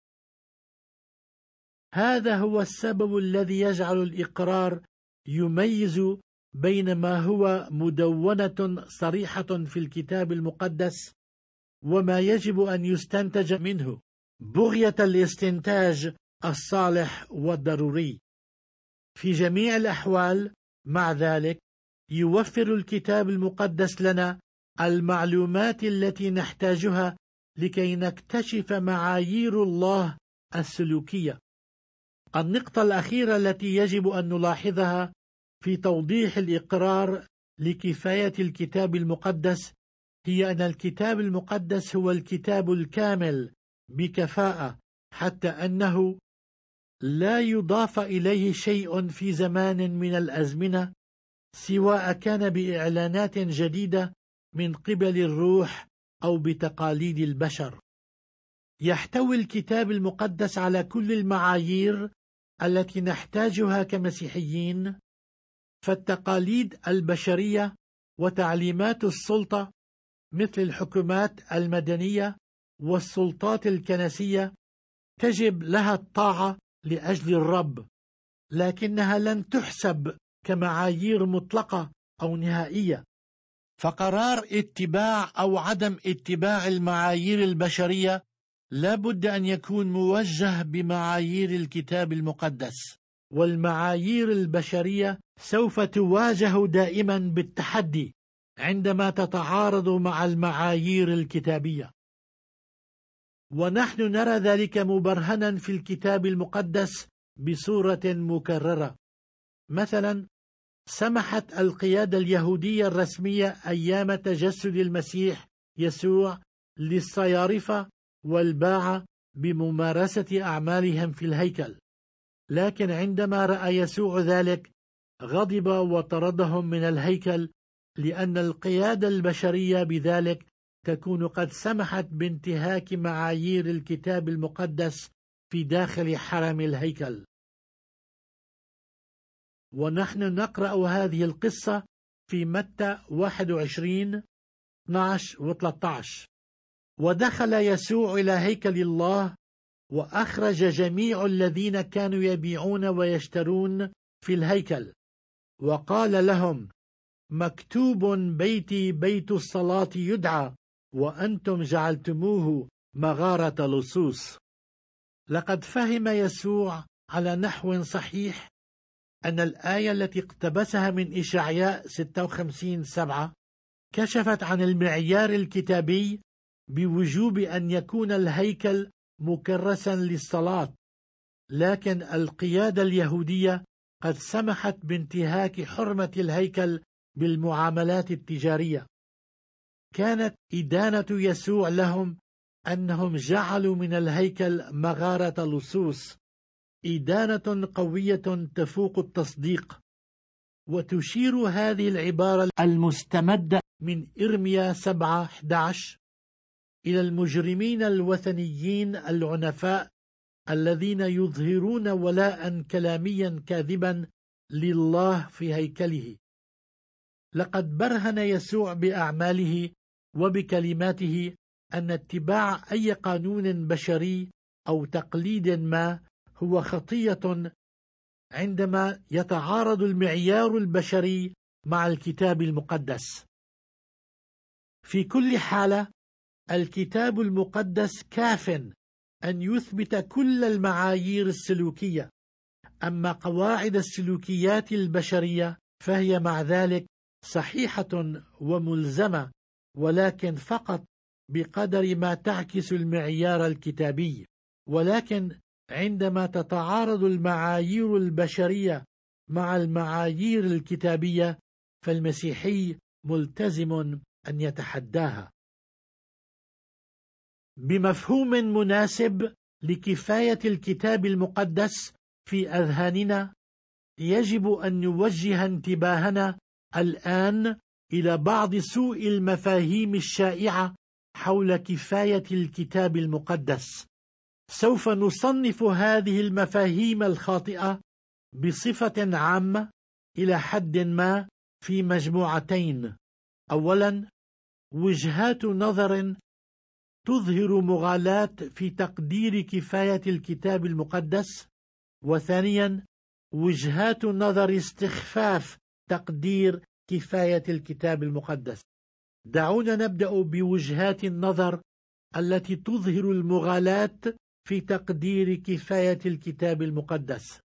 هذا هو السبب الذي يجعل الإقرار يميز بين ما هو مدونة صريحة في الكتاب المقدس وما يجب أن يستنتج منه بغية الاستنتاج الصالح والضروري. في جميع الأحوال، مع ذلك، يوفر الكتاب المقدس لنا المعلومات التي نحتاجها لكي نكتشف معايير الله السلوكية. النقطة الأخيرة التي يجب أن نلاحظها في توضيح الإقرار لكفاية الكتاب المقدس هي أن الكتاب المقدس هو الكتاب الكامل بكفاءة، حتى أنه لا يضاف إليه شيء في زمان من الأزمنة، سواء كان بإعلانات جديدة من قبل الروح أو بتقاليد البشر. يحتوي الكتاب المقدس على كل المعايير التي نحتاجها كمسيحيين، فالتقاليد البشرية وتعليمات السلطة مثل الحكومات المدنية والسلطات الكنسية تجب لها الطاعة لأجل الرب، لكنها لن تحسب كمعايير مطلقة أو نهائية. فقرار اتباع أو عدم اتباع المعايير البشرية لا بد أن يكون موجه بمعايير الكتاب المقدس، والمعايير البشرية سوف تواجه دائما بالتحدي عندما تتعارض مع المعايير الكتابية، ونحن نرى ذلك مبرهنا في الكتاب المقدس بصورة مكررة. مثلا سمحت القيادة اليهودية الرسمية أيام تجسد المسيح يسوع للصيارفة والباعة بممارسة أعمالهم في الهيكل، لكن عندما رأى يسوع ذلك غضب وطردهم من الهيكل، لأن القيادة البشرية بذلك تكون قد سمحت بانتهاك معايير الكتاب المقدس في داخل حرم الهيكل. ونحن نقرأ هذه القصة في متى 21:12-13. ودخل يسوع إلى هيكل الله، وأخرج جميع الذين كانوا يبيعون ويشترون في الهيكل، وقال لهم: مكتوب بيتي بيت الصلاة يدعى، وأنتم جعلتموه مغارة لصوص. لقد فهم يسوع على نحو صحيح أن الآية التي اقتبسها من إشعياء 56:7 كشفت عن المعيار الكتابي بوجوب أن يكون الهيكل مكرسا للصلاة، لكن القيادة اليهودية قد سمحت بانتهاك حرمة الهيكل بالمعاملات التجارية. كانت إدانة يسوع لهم أنهم جعلوا من الهيكل مغارة لصوص، إدانة قوية تفوق التصديق. وتشير هذه العبارة المستمدة من إرميا 7:11 إلى المجرمين الوثنيين العنفاء الذين يظهرون ولاء كلاميا كاذبا لله في هيكله. لقد برهن يسوع بأعماله وبكلماته أن اتباع أي قانون بشري أو تقليد ما هو خطية عندما يتعارض المعيار البشري مع الكتاب المقدس. في كل حالة، الكتاب المقدس كاف أن يثبت كل المعايير السلوكية، أما قواعد السلوكيات البشرية فهي مع ذلك صحيحة وملزمة، ولكن فقط بقدر ما تعكس المعيار الكتابي. ولكن عندما تتعارض المعايير البشرية مع المعايير الكتابية، فالمسيحي ملتزم أن يتحداها. بمفهوم مناسب لكفاية الكتاب المقدس في أذهاننا، يجب أن نوجه انتباهنا الآن إلى بعض سوء المفاهيم الشائعة حول كفاية الكتاب المقدس. سوف نصنف هذه المفاهيم الخاطئة بصفة عامة إلى حد ما في مجموعتين: أولا، وجهات نظر تظهر مغالاة في تقدير كفاية الكتاب المقدس، وثانيا، وجهات نظر استخفاف تقدير كفاية الكتاب المقدس. دعونا نبدأ بوجهات النظر التي تظهر المغالاة في تقدير كفاية الكتاب المقدس.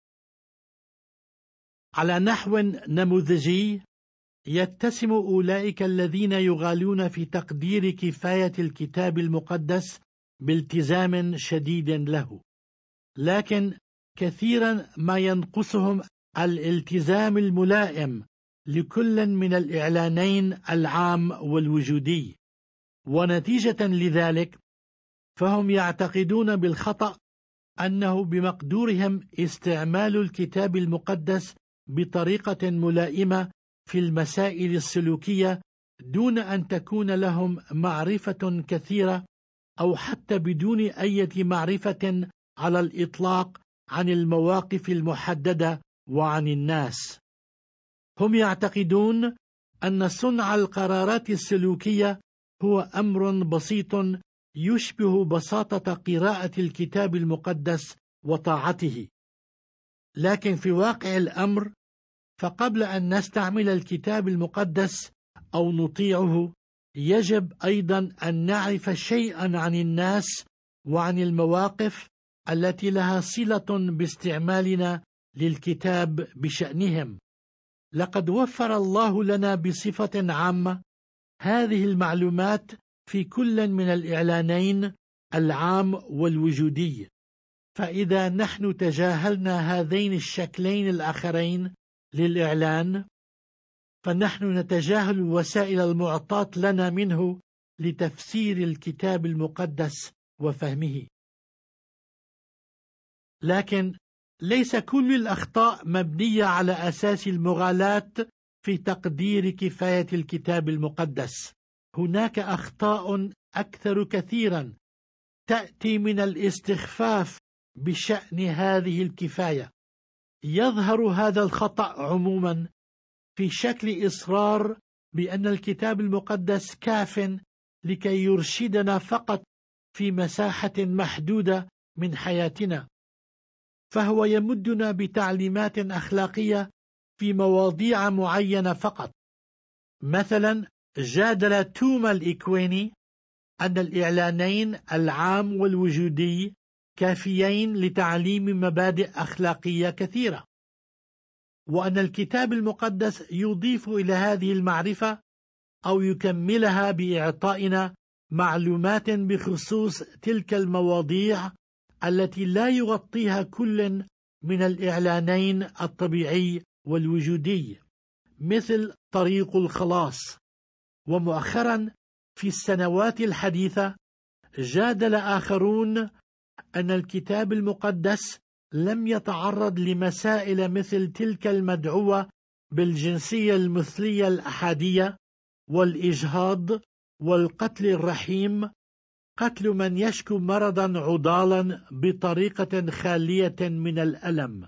على نحو نموذجي، يتسم أولئك الذين يغالون في تقدير كفاية الكتاب المقدس بالتزام شديد له، لكن كثيرا ما ينقصهم الالتزام الملائم لكل من الإعلانين العام والوجودي، ونتيجة لذلك فهم يعتقدون بالخطأ أنه بمقدورهم استعمال الكتاب المقدس بطريقة ملائمة في المسائل السلوكية دون أن تكون لهم معرفة كثيرة، أو حتى بدون أي معرفة على الإطلاق عن المواقف المحددة وعن الناس. هم يعتقدون أن صنع القرارات السلوكية هو أمر بسيط يشبه بساطة قراءة الكتاب المقدس وطاعته، لكن في واقع الأمر فقبل أن نستعمل الكتاب المقدس أو نطيعه، يجب أيضا أن نعرف شيئا عن الناس وعن المواقف التي لها صلة باستعمالنا للكتاب بشأنهم. لقد وفر الله لنا بصفة عامة هذه المعلومات في كل من الإعلانين العام والوجودي، فإذا نحن تجاهلنا هذين الشكلين الآخرين للإعلان، فنحن نتجاهل الوسائل المعطاة لنا منه لتفسير الكتاب المقدس وفهمه. لكن ليس كل الأخطاء مبنية على أساس المغالاة في تقدير كفاية الكتاب المقدس. هناك أخطاء أكثر كثيرا تأتي من الاستخفاف بشأن هذه الكفاية. يظهر هذا الخطأ عموما في شكل إصرار بأن الكتاب المقدس كاف لكي يرشدنا فقط في مساحة محدودة من حياتنا، فهو يمدنا بتعليمات أخلاقية في مواضيع معينة فقط. مثلا جادل توما الإكويني أن الإعلانين العام والوجودي كافيين لتعليم مبادئ أخلاقية كثيرة، وأن الكتاب المقدس يضيف إلى هذه المعرفة أو يكملها بإعطائنا معلومات بخصوص تلك المواضيع التي لا يغطيها كل من الإعلانين الطبيعي والوجودي، مثل طريق الخلاص. ومؤخرا في السنوات الحديثة جادل آخرون أن الكتاب المقدس لم يتعرض لمسائل مثل تلك المدعوة بالجنسية المثلية الأحادية والإجهاض والقتل الرحيم، قتل من يشكو مرضا عضالا بطريقة خالية من الألم.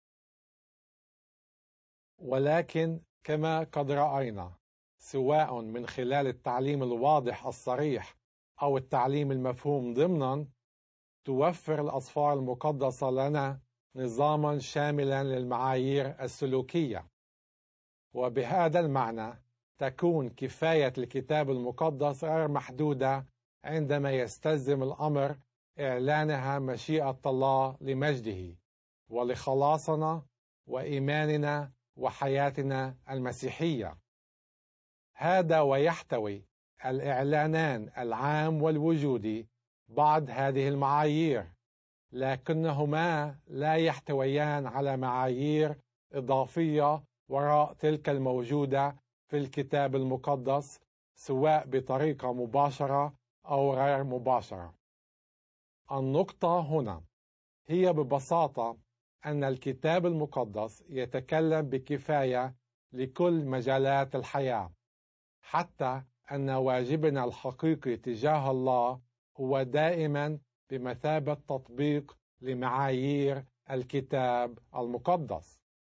ولكن كما قد رأينا، سواء من خلال التعليم الواضح الصريح أو التعليم المفهوم ضمنا، توفر الأسفار المقدسة لنا نظاما شاملا للمعايير السلوكية. وبهذا المعنى تكون كفاية الكتاب المقدس غير محدودة عندما يستلزم الأمر إعلانها مشيئة الله لمجده ولخلاصنا وإيماننا وحياتنا المسيحية. هذا ويحتوي الإعلانان العام والوجودي بعض هذه المعايير، لكنهما لا يحتويان على معايير إضافية وراء تلك الموجودة في الكتاب المقدس، سواء بطريقة مباشرة أو غير مباشرة. النقطة هنا هي ببساطة أن الكتاب المقدس يتكلم بكفاية لكل مجالات الحياة، حتى أن واجبنا الحقيقي تجاه الله هو دائما بمثابة تطبيق لمعايير الكتاب المقدس.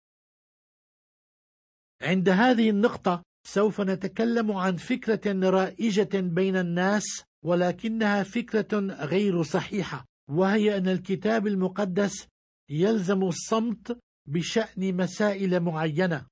عند هذه النقطة سوف نتكلم عن فكرة رائجة بين الناس، ولكنها فكرة غير صحيحة، وهي أن الكتاب المقدس يلزم الصمت بشأن مسائل معينة.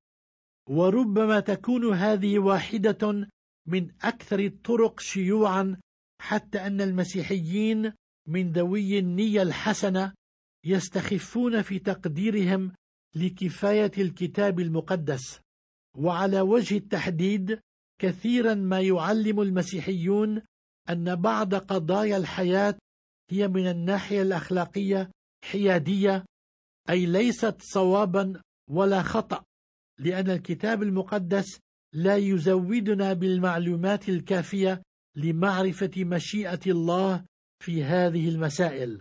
وربما تكون هذه واحدة من أكثر الطرق شيوعا، حتى أن المسيحيين من ذوي النية الحسنة يستخفون في تقديرهم لكفاية الكتاب المقدس. وعلى وجه التحديد، كثيرا ما يعلم المسيحيون أن بعض قضايا الحياة هي من الناحية الأخلاقية حيادية، أي ليست صوابا ولا خطأ، لأن الكتاب المقدس لا يزودنا بالمعلومات الكافية لمعرفة مشيئة الله في هذه المسائل.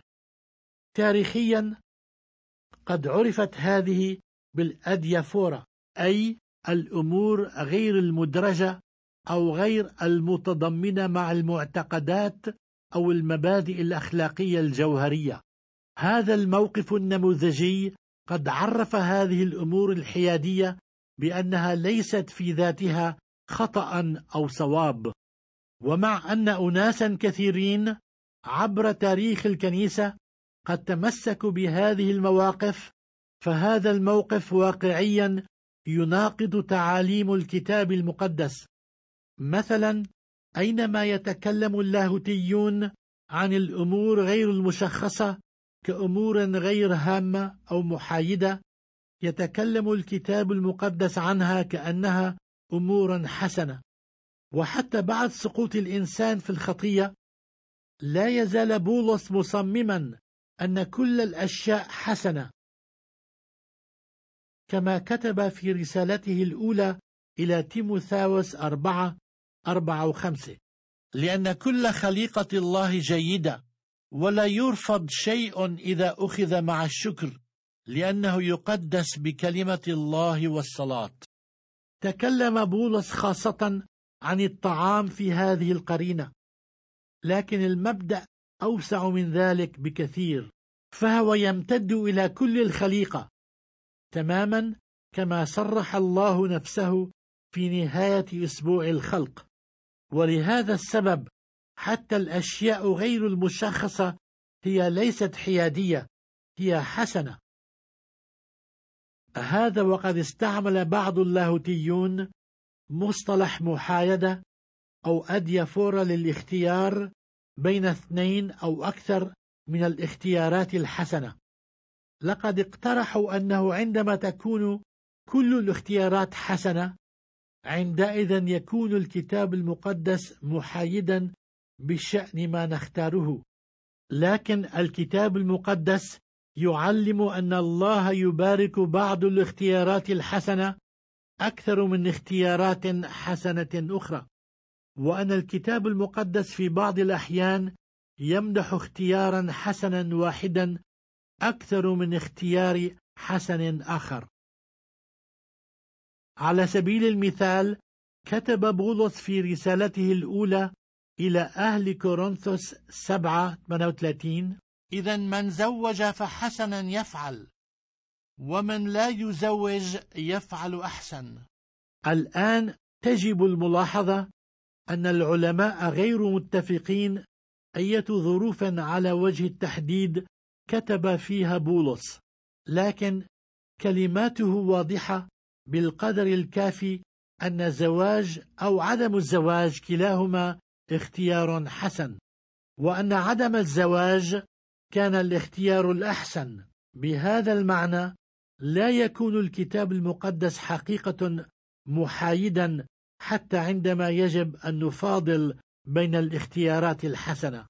تاريخيا قد عرفت هذه بالأديافورا، أي الأمور غير المدرجة أو غير المتضمنة مع المعتقدات أو المبادئ الأخلاقية الجوهرية. هذا الموقف النموذجي قد عرف هذه الأمور الحيادية بأنها ليست في ذاتها خطأ أو صواب. ومع أن أناسا كثيرين عبر تاريخ الكنيسة قد تمسكوا بهذه المواقف، فهذا الموقف واقعيا يناقض تعاليم الكتاب المقدس. مثلا أينما يتكلم اللاهوتيون عن الأمور غير المشخصة كأمور غير هامة أو محايدة، يتكلم الكتاب المقدس عنها كأنها أمور حسنة. وحتى بعد سقوط الإنسان في الخطية لا يزال بولس مصمما أن كل الأشياء حسنة، كما كتب في رسالته الأولى إلى تيموثاوس 4:4-5: لأن كل خليقة الله جيدة، ولا يرفض شيء إذا أخذ مع الشكر، لأنه يقدس بكلمة الله والصلاة. تكلم بولس خاصة عن الطعام في هذه القرينة، لكن المبدأ أوسع من ذلك بكثير، فهو يمتد إلى كل الخليقة، تماما كما صرح الله نفسه في نهاية أسبوع الخلق. ولهذا السبب حتى الأشياء غير المشخصة هي ليست حيادية، هي حسنة. هذا وقد استعمل بعض اللاهوتيون مصطلح محايدة أو أديافورا للاختيار بين 2 أو أكثر من الاختيارات الحسنة. لقد اقترحوا أنه عندما تكون كل الاختيارات حسنة، عندئذ يكون الكتاب المقدس محايدا بشأن ما نختاره. لكن الكتاب المقدس يعلم أن الله يبارك بعض الاختيارات الحسنة أكثر من اختيارات حسنة أخرى، وأن الكتاب المقدس في بعض الأحيان يمدح اختيارا حسنا واحدا أكثر من اختيار حسن آخر. على سبيل المثال، كتب بولس في رسالته الأولى إلى أهل كورنثوس 7:38: إذا من زوج فحسنا يفعل، ومن لا يزوج يفعل أحسن. الآن تجب الملاحظة أن العلماء غير متفقين أية ظروف على وجه التحديد كتب فيها بولس، لكن كلماته واضحة بالقدر الكافي أن الزواج أو عدم الزواج كلاهما اختيار حسن، وأن عدم الزواج كان الاختيار الأحسن. بهذا المعنى لا يكون الكتاب المقدس حقيقة محايدا حتى عندما يجب أن نفاضل بين الاختيارات الحسنة.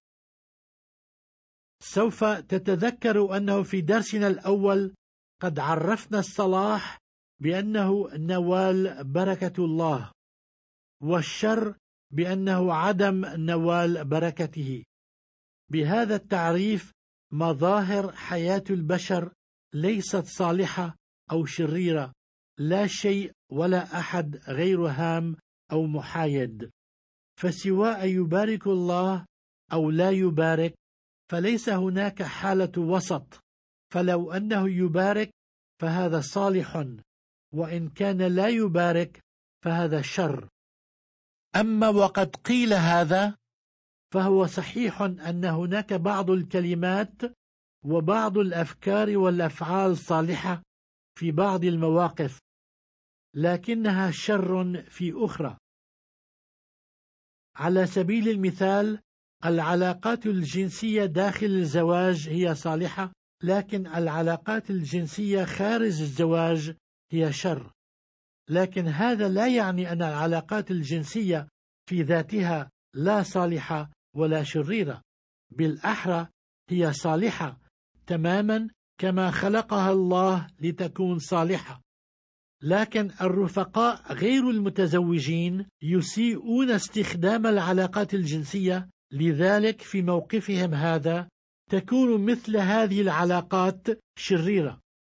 سوف تتذكر أنه في درسنا الأول قد عرفنا الصلاح بأنه نوال بركة الله، والشر بأنه عدم نوال بركته. بهذا التعريف مظاهر حياة البشر ليست صالحة أو شريرة، لا شيء ولا أحد غير هام أو محايد، فسواء يبارك الله أو لا يبارك فليس هناك حالة وسط، فلو أنه يبارك فهذا صالح، وإن كان لا يبارك فهذا شر. أما وقد قيل هذا فهو صحيح أن هناك بعض الكلمات وبعض الأفكار والأفعال صالحة في بعض المواقف، لكنها شر في أخرى. على سبيل المثال، العلاقات الجنسية داخل الزواج هي صالحة، لكن العلاقات الجنسية خارج الزواج هي شر. لكن هذا لا يعني أن العلاقات الجنسية في ذاتها لا صالحة ولا شريرة، بالأحرى هي صالحة تماما كما خلقها الله لتكون صالحة. لكن الرفقاء غير المتزوجين يسيئون استخدام العلاقات الجنسية، لذلك في موقفهم هذا تكون مثل هذه العلاقات شريرة.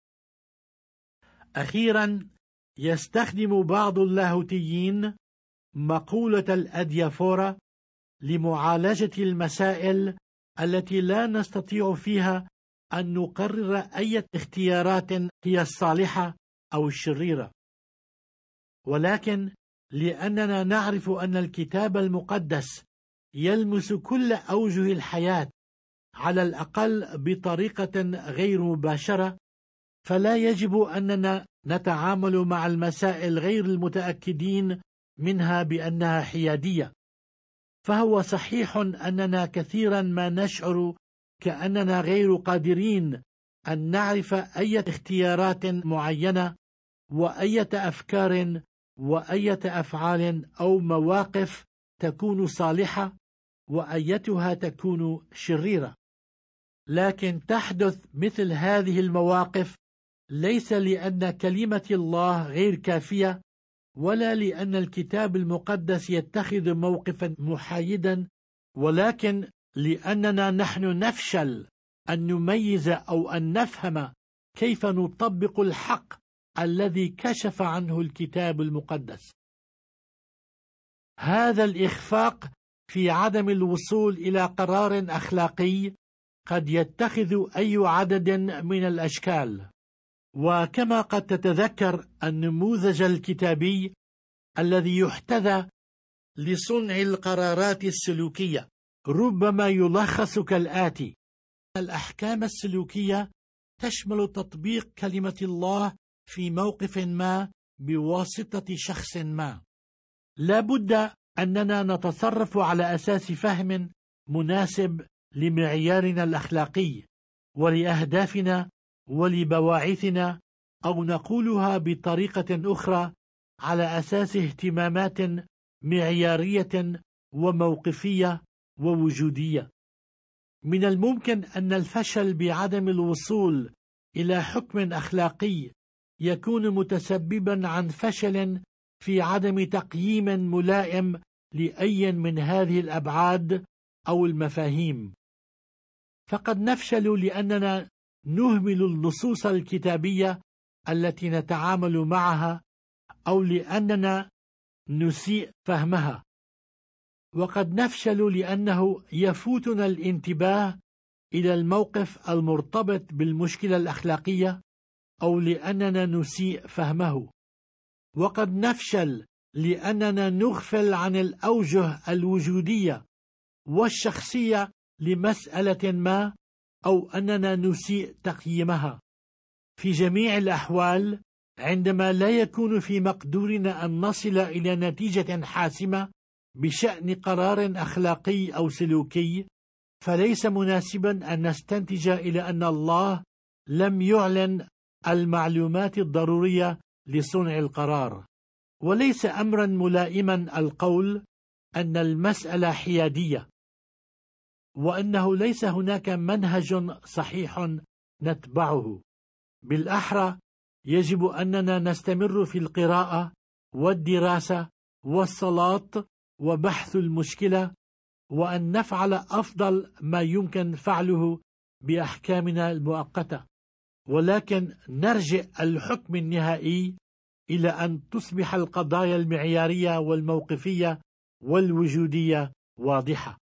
أخيرا، يستخدم بعض اللاهوتيين مقولة الأديافورا لمعالجة المسائل التي لا نستطيع فيها أن نقرر أي اختيارات هي الصالحة أو الشريرة، ولكن لأننا نعرف أن الكتاب المقدس يلمس كل أوجه الحياة على الأقل بطريقة غير مباشرة، فلا يجب أننا نتعامل مع المسائل غير المتأكدين منها بأنها حيادية. فهو صحيح أننا كثيرا ما نشعر كأننا غير قادرين أن نعرف أي اختيارات معينة وأي أفكار وأي أفعال أو مواقف تكون صالحة وأيتها تكون شريرة. لكن تحدث مثل هذه المواقف ليس لأن كلمة الله غير كافية، ولا لأن الكتاب المقدس يتخذ موقفا محايدا، ولكن لأننا نحن نفشل أن نميز أو أن نفهم كيف نطبق الحق الذي كشف عنه الكتاب المقدس. هذا الإخفاق في عدم الوصول إلى قرار أخلاقي قد يتخذ أي عدد من الأشكال، وكما قد تتذكر النموذج الكتابي الذي يحتذى لصنع القرارات السلوكية ربما يلخص كالآتي: الأحكام السلوكية تشمل تطبيق كلمة الله في موقف ما بواسطة شخص ما. لا بد أننا نتصرف على أساس فهم مناسب لمعيارنا الأخلاقي ولأهدافنا ولبواعثنا، أو نقولها بطريقة أخرى على أساس اهتمامات معيارية وموقفية ووجودية. من الممكن أن الفشل بعدم الوصول إلى حكم أخلاقي يكون متسببا عن فشل في عدم تقييم ملائم لأي من هذه الأبعاد أو المفاهيم. فقد نفشل لأننا نهمل النصوص الكتابية التي نتعامل معها، أو لأننا نسيء فهمها. وقد نفشل لأنه يفوتنا الانتباه إلى الموقف المرتبط بالمشكلة الأخلاقية، أو لأننا نسيء فهمه. وقد نفشل لأننا نغفل عن الأوجه الوجودية والشخصية لمسألة ما، أو أننا نسيء تقييمها. في جميع الأحوال، عندما لا يكون في مقدورنا أن نصل إلى نتيجة حاسمة بشأن قرار أخلاقي أو سلوكي، فليس مناسبا أن نستنتج إلى أن الله لم يعلن المعلومات الضرورية لصنع القرار. وليس أمرا ملائما القول أن المسألة حيادية، وأنه ليس هناك منهج صحيح نتبعه. بالأحرى يجب أننا نستمر في القراءة والدراسة والصلاة وبحث المشكلة، وأن نفعل أفضل ما يمكن فعله بأحكامنا المؤقتة، ولكن نرجع الحكم النهائي إلى أن تصبح القضايا المعيارية والموقفية والوجودية واضحة.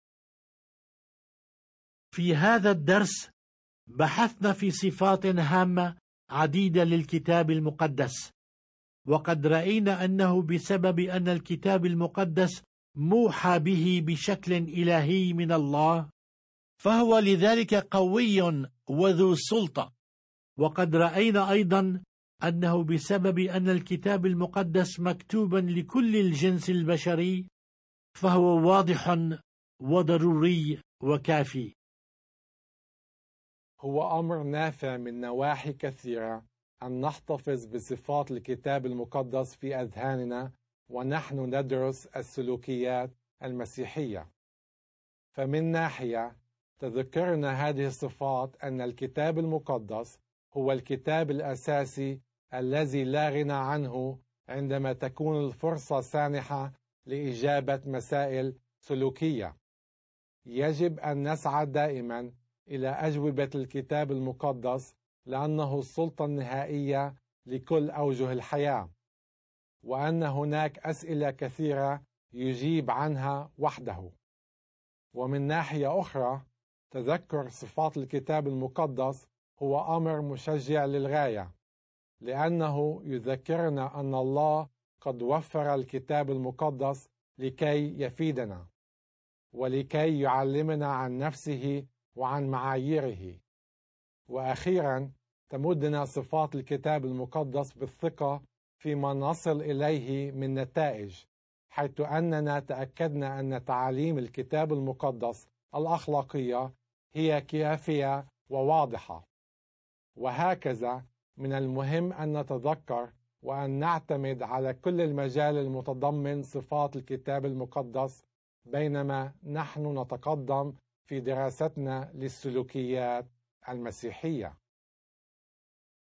في هذا الدرس بحثنا في صفات هامة عديدة للكتاب المقدس، وقد رأينا أنه بسبب أن الكتاب المقدس موحى به بشكل إلهي من الله، فهو لذلك قوي وذو سلطة. وقد رأينا أيضا أنه بسبب أن الكتاب المقدس مكتوبا لكل الجنس البشري، فهو واضح وضروري وكافي. هو أمر نافع من نواحي كثيرة أن نحتفظ بصفات الكتاب المقدس في أذهاننا ونحن ندرس السلوكيات المسيحية. فمن ناحية تذكرنا هذه الصفات أن الكتاب المقدس هو الكتاب الأساسي الذي لا غنى عنه عندما تكون الفرصة سانحة لإجابة مسائل سلوكية. يجب أن نسعى دائما إلى أجوبة الكتاب المقدس، لأنه السلطة النهائية لكل أوجه الحياة، وأن هناك أسئلة كثيرة يجيب عنها وحده. ومن ناحية أخرى، تذكر صفات الكتاب المقدس هو أمر مشجع للغاية، لأنه يذكرنا أن الله قد وفر الكتاب المقدس لكي يفيدنا ولكي يعلمنا عن نفسه وعن معاييره. وأخيرا، تمدنا صفات الكتاب المقدس بالثقة فيما نصل إليه من نتائج، حيث أننا تأكدنا أن تعاليم الكتاب المقدس الأخلاقية هي كافية وواضحة. وهكذا من المهم أن نتذكر وأن نعتمد على كل المجال المتضمن صفات الكتاب المقدس بينما نحن نتقدم في دراستنا للسلوكيات المسيحية.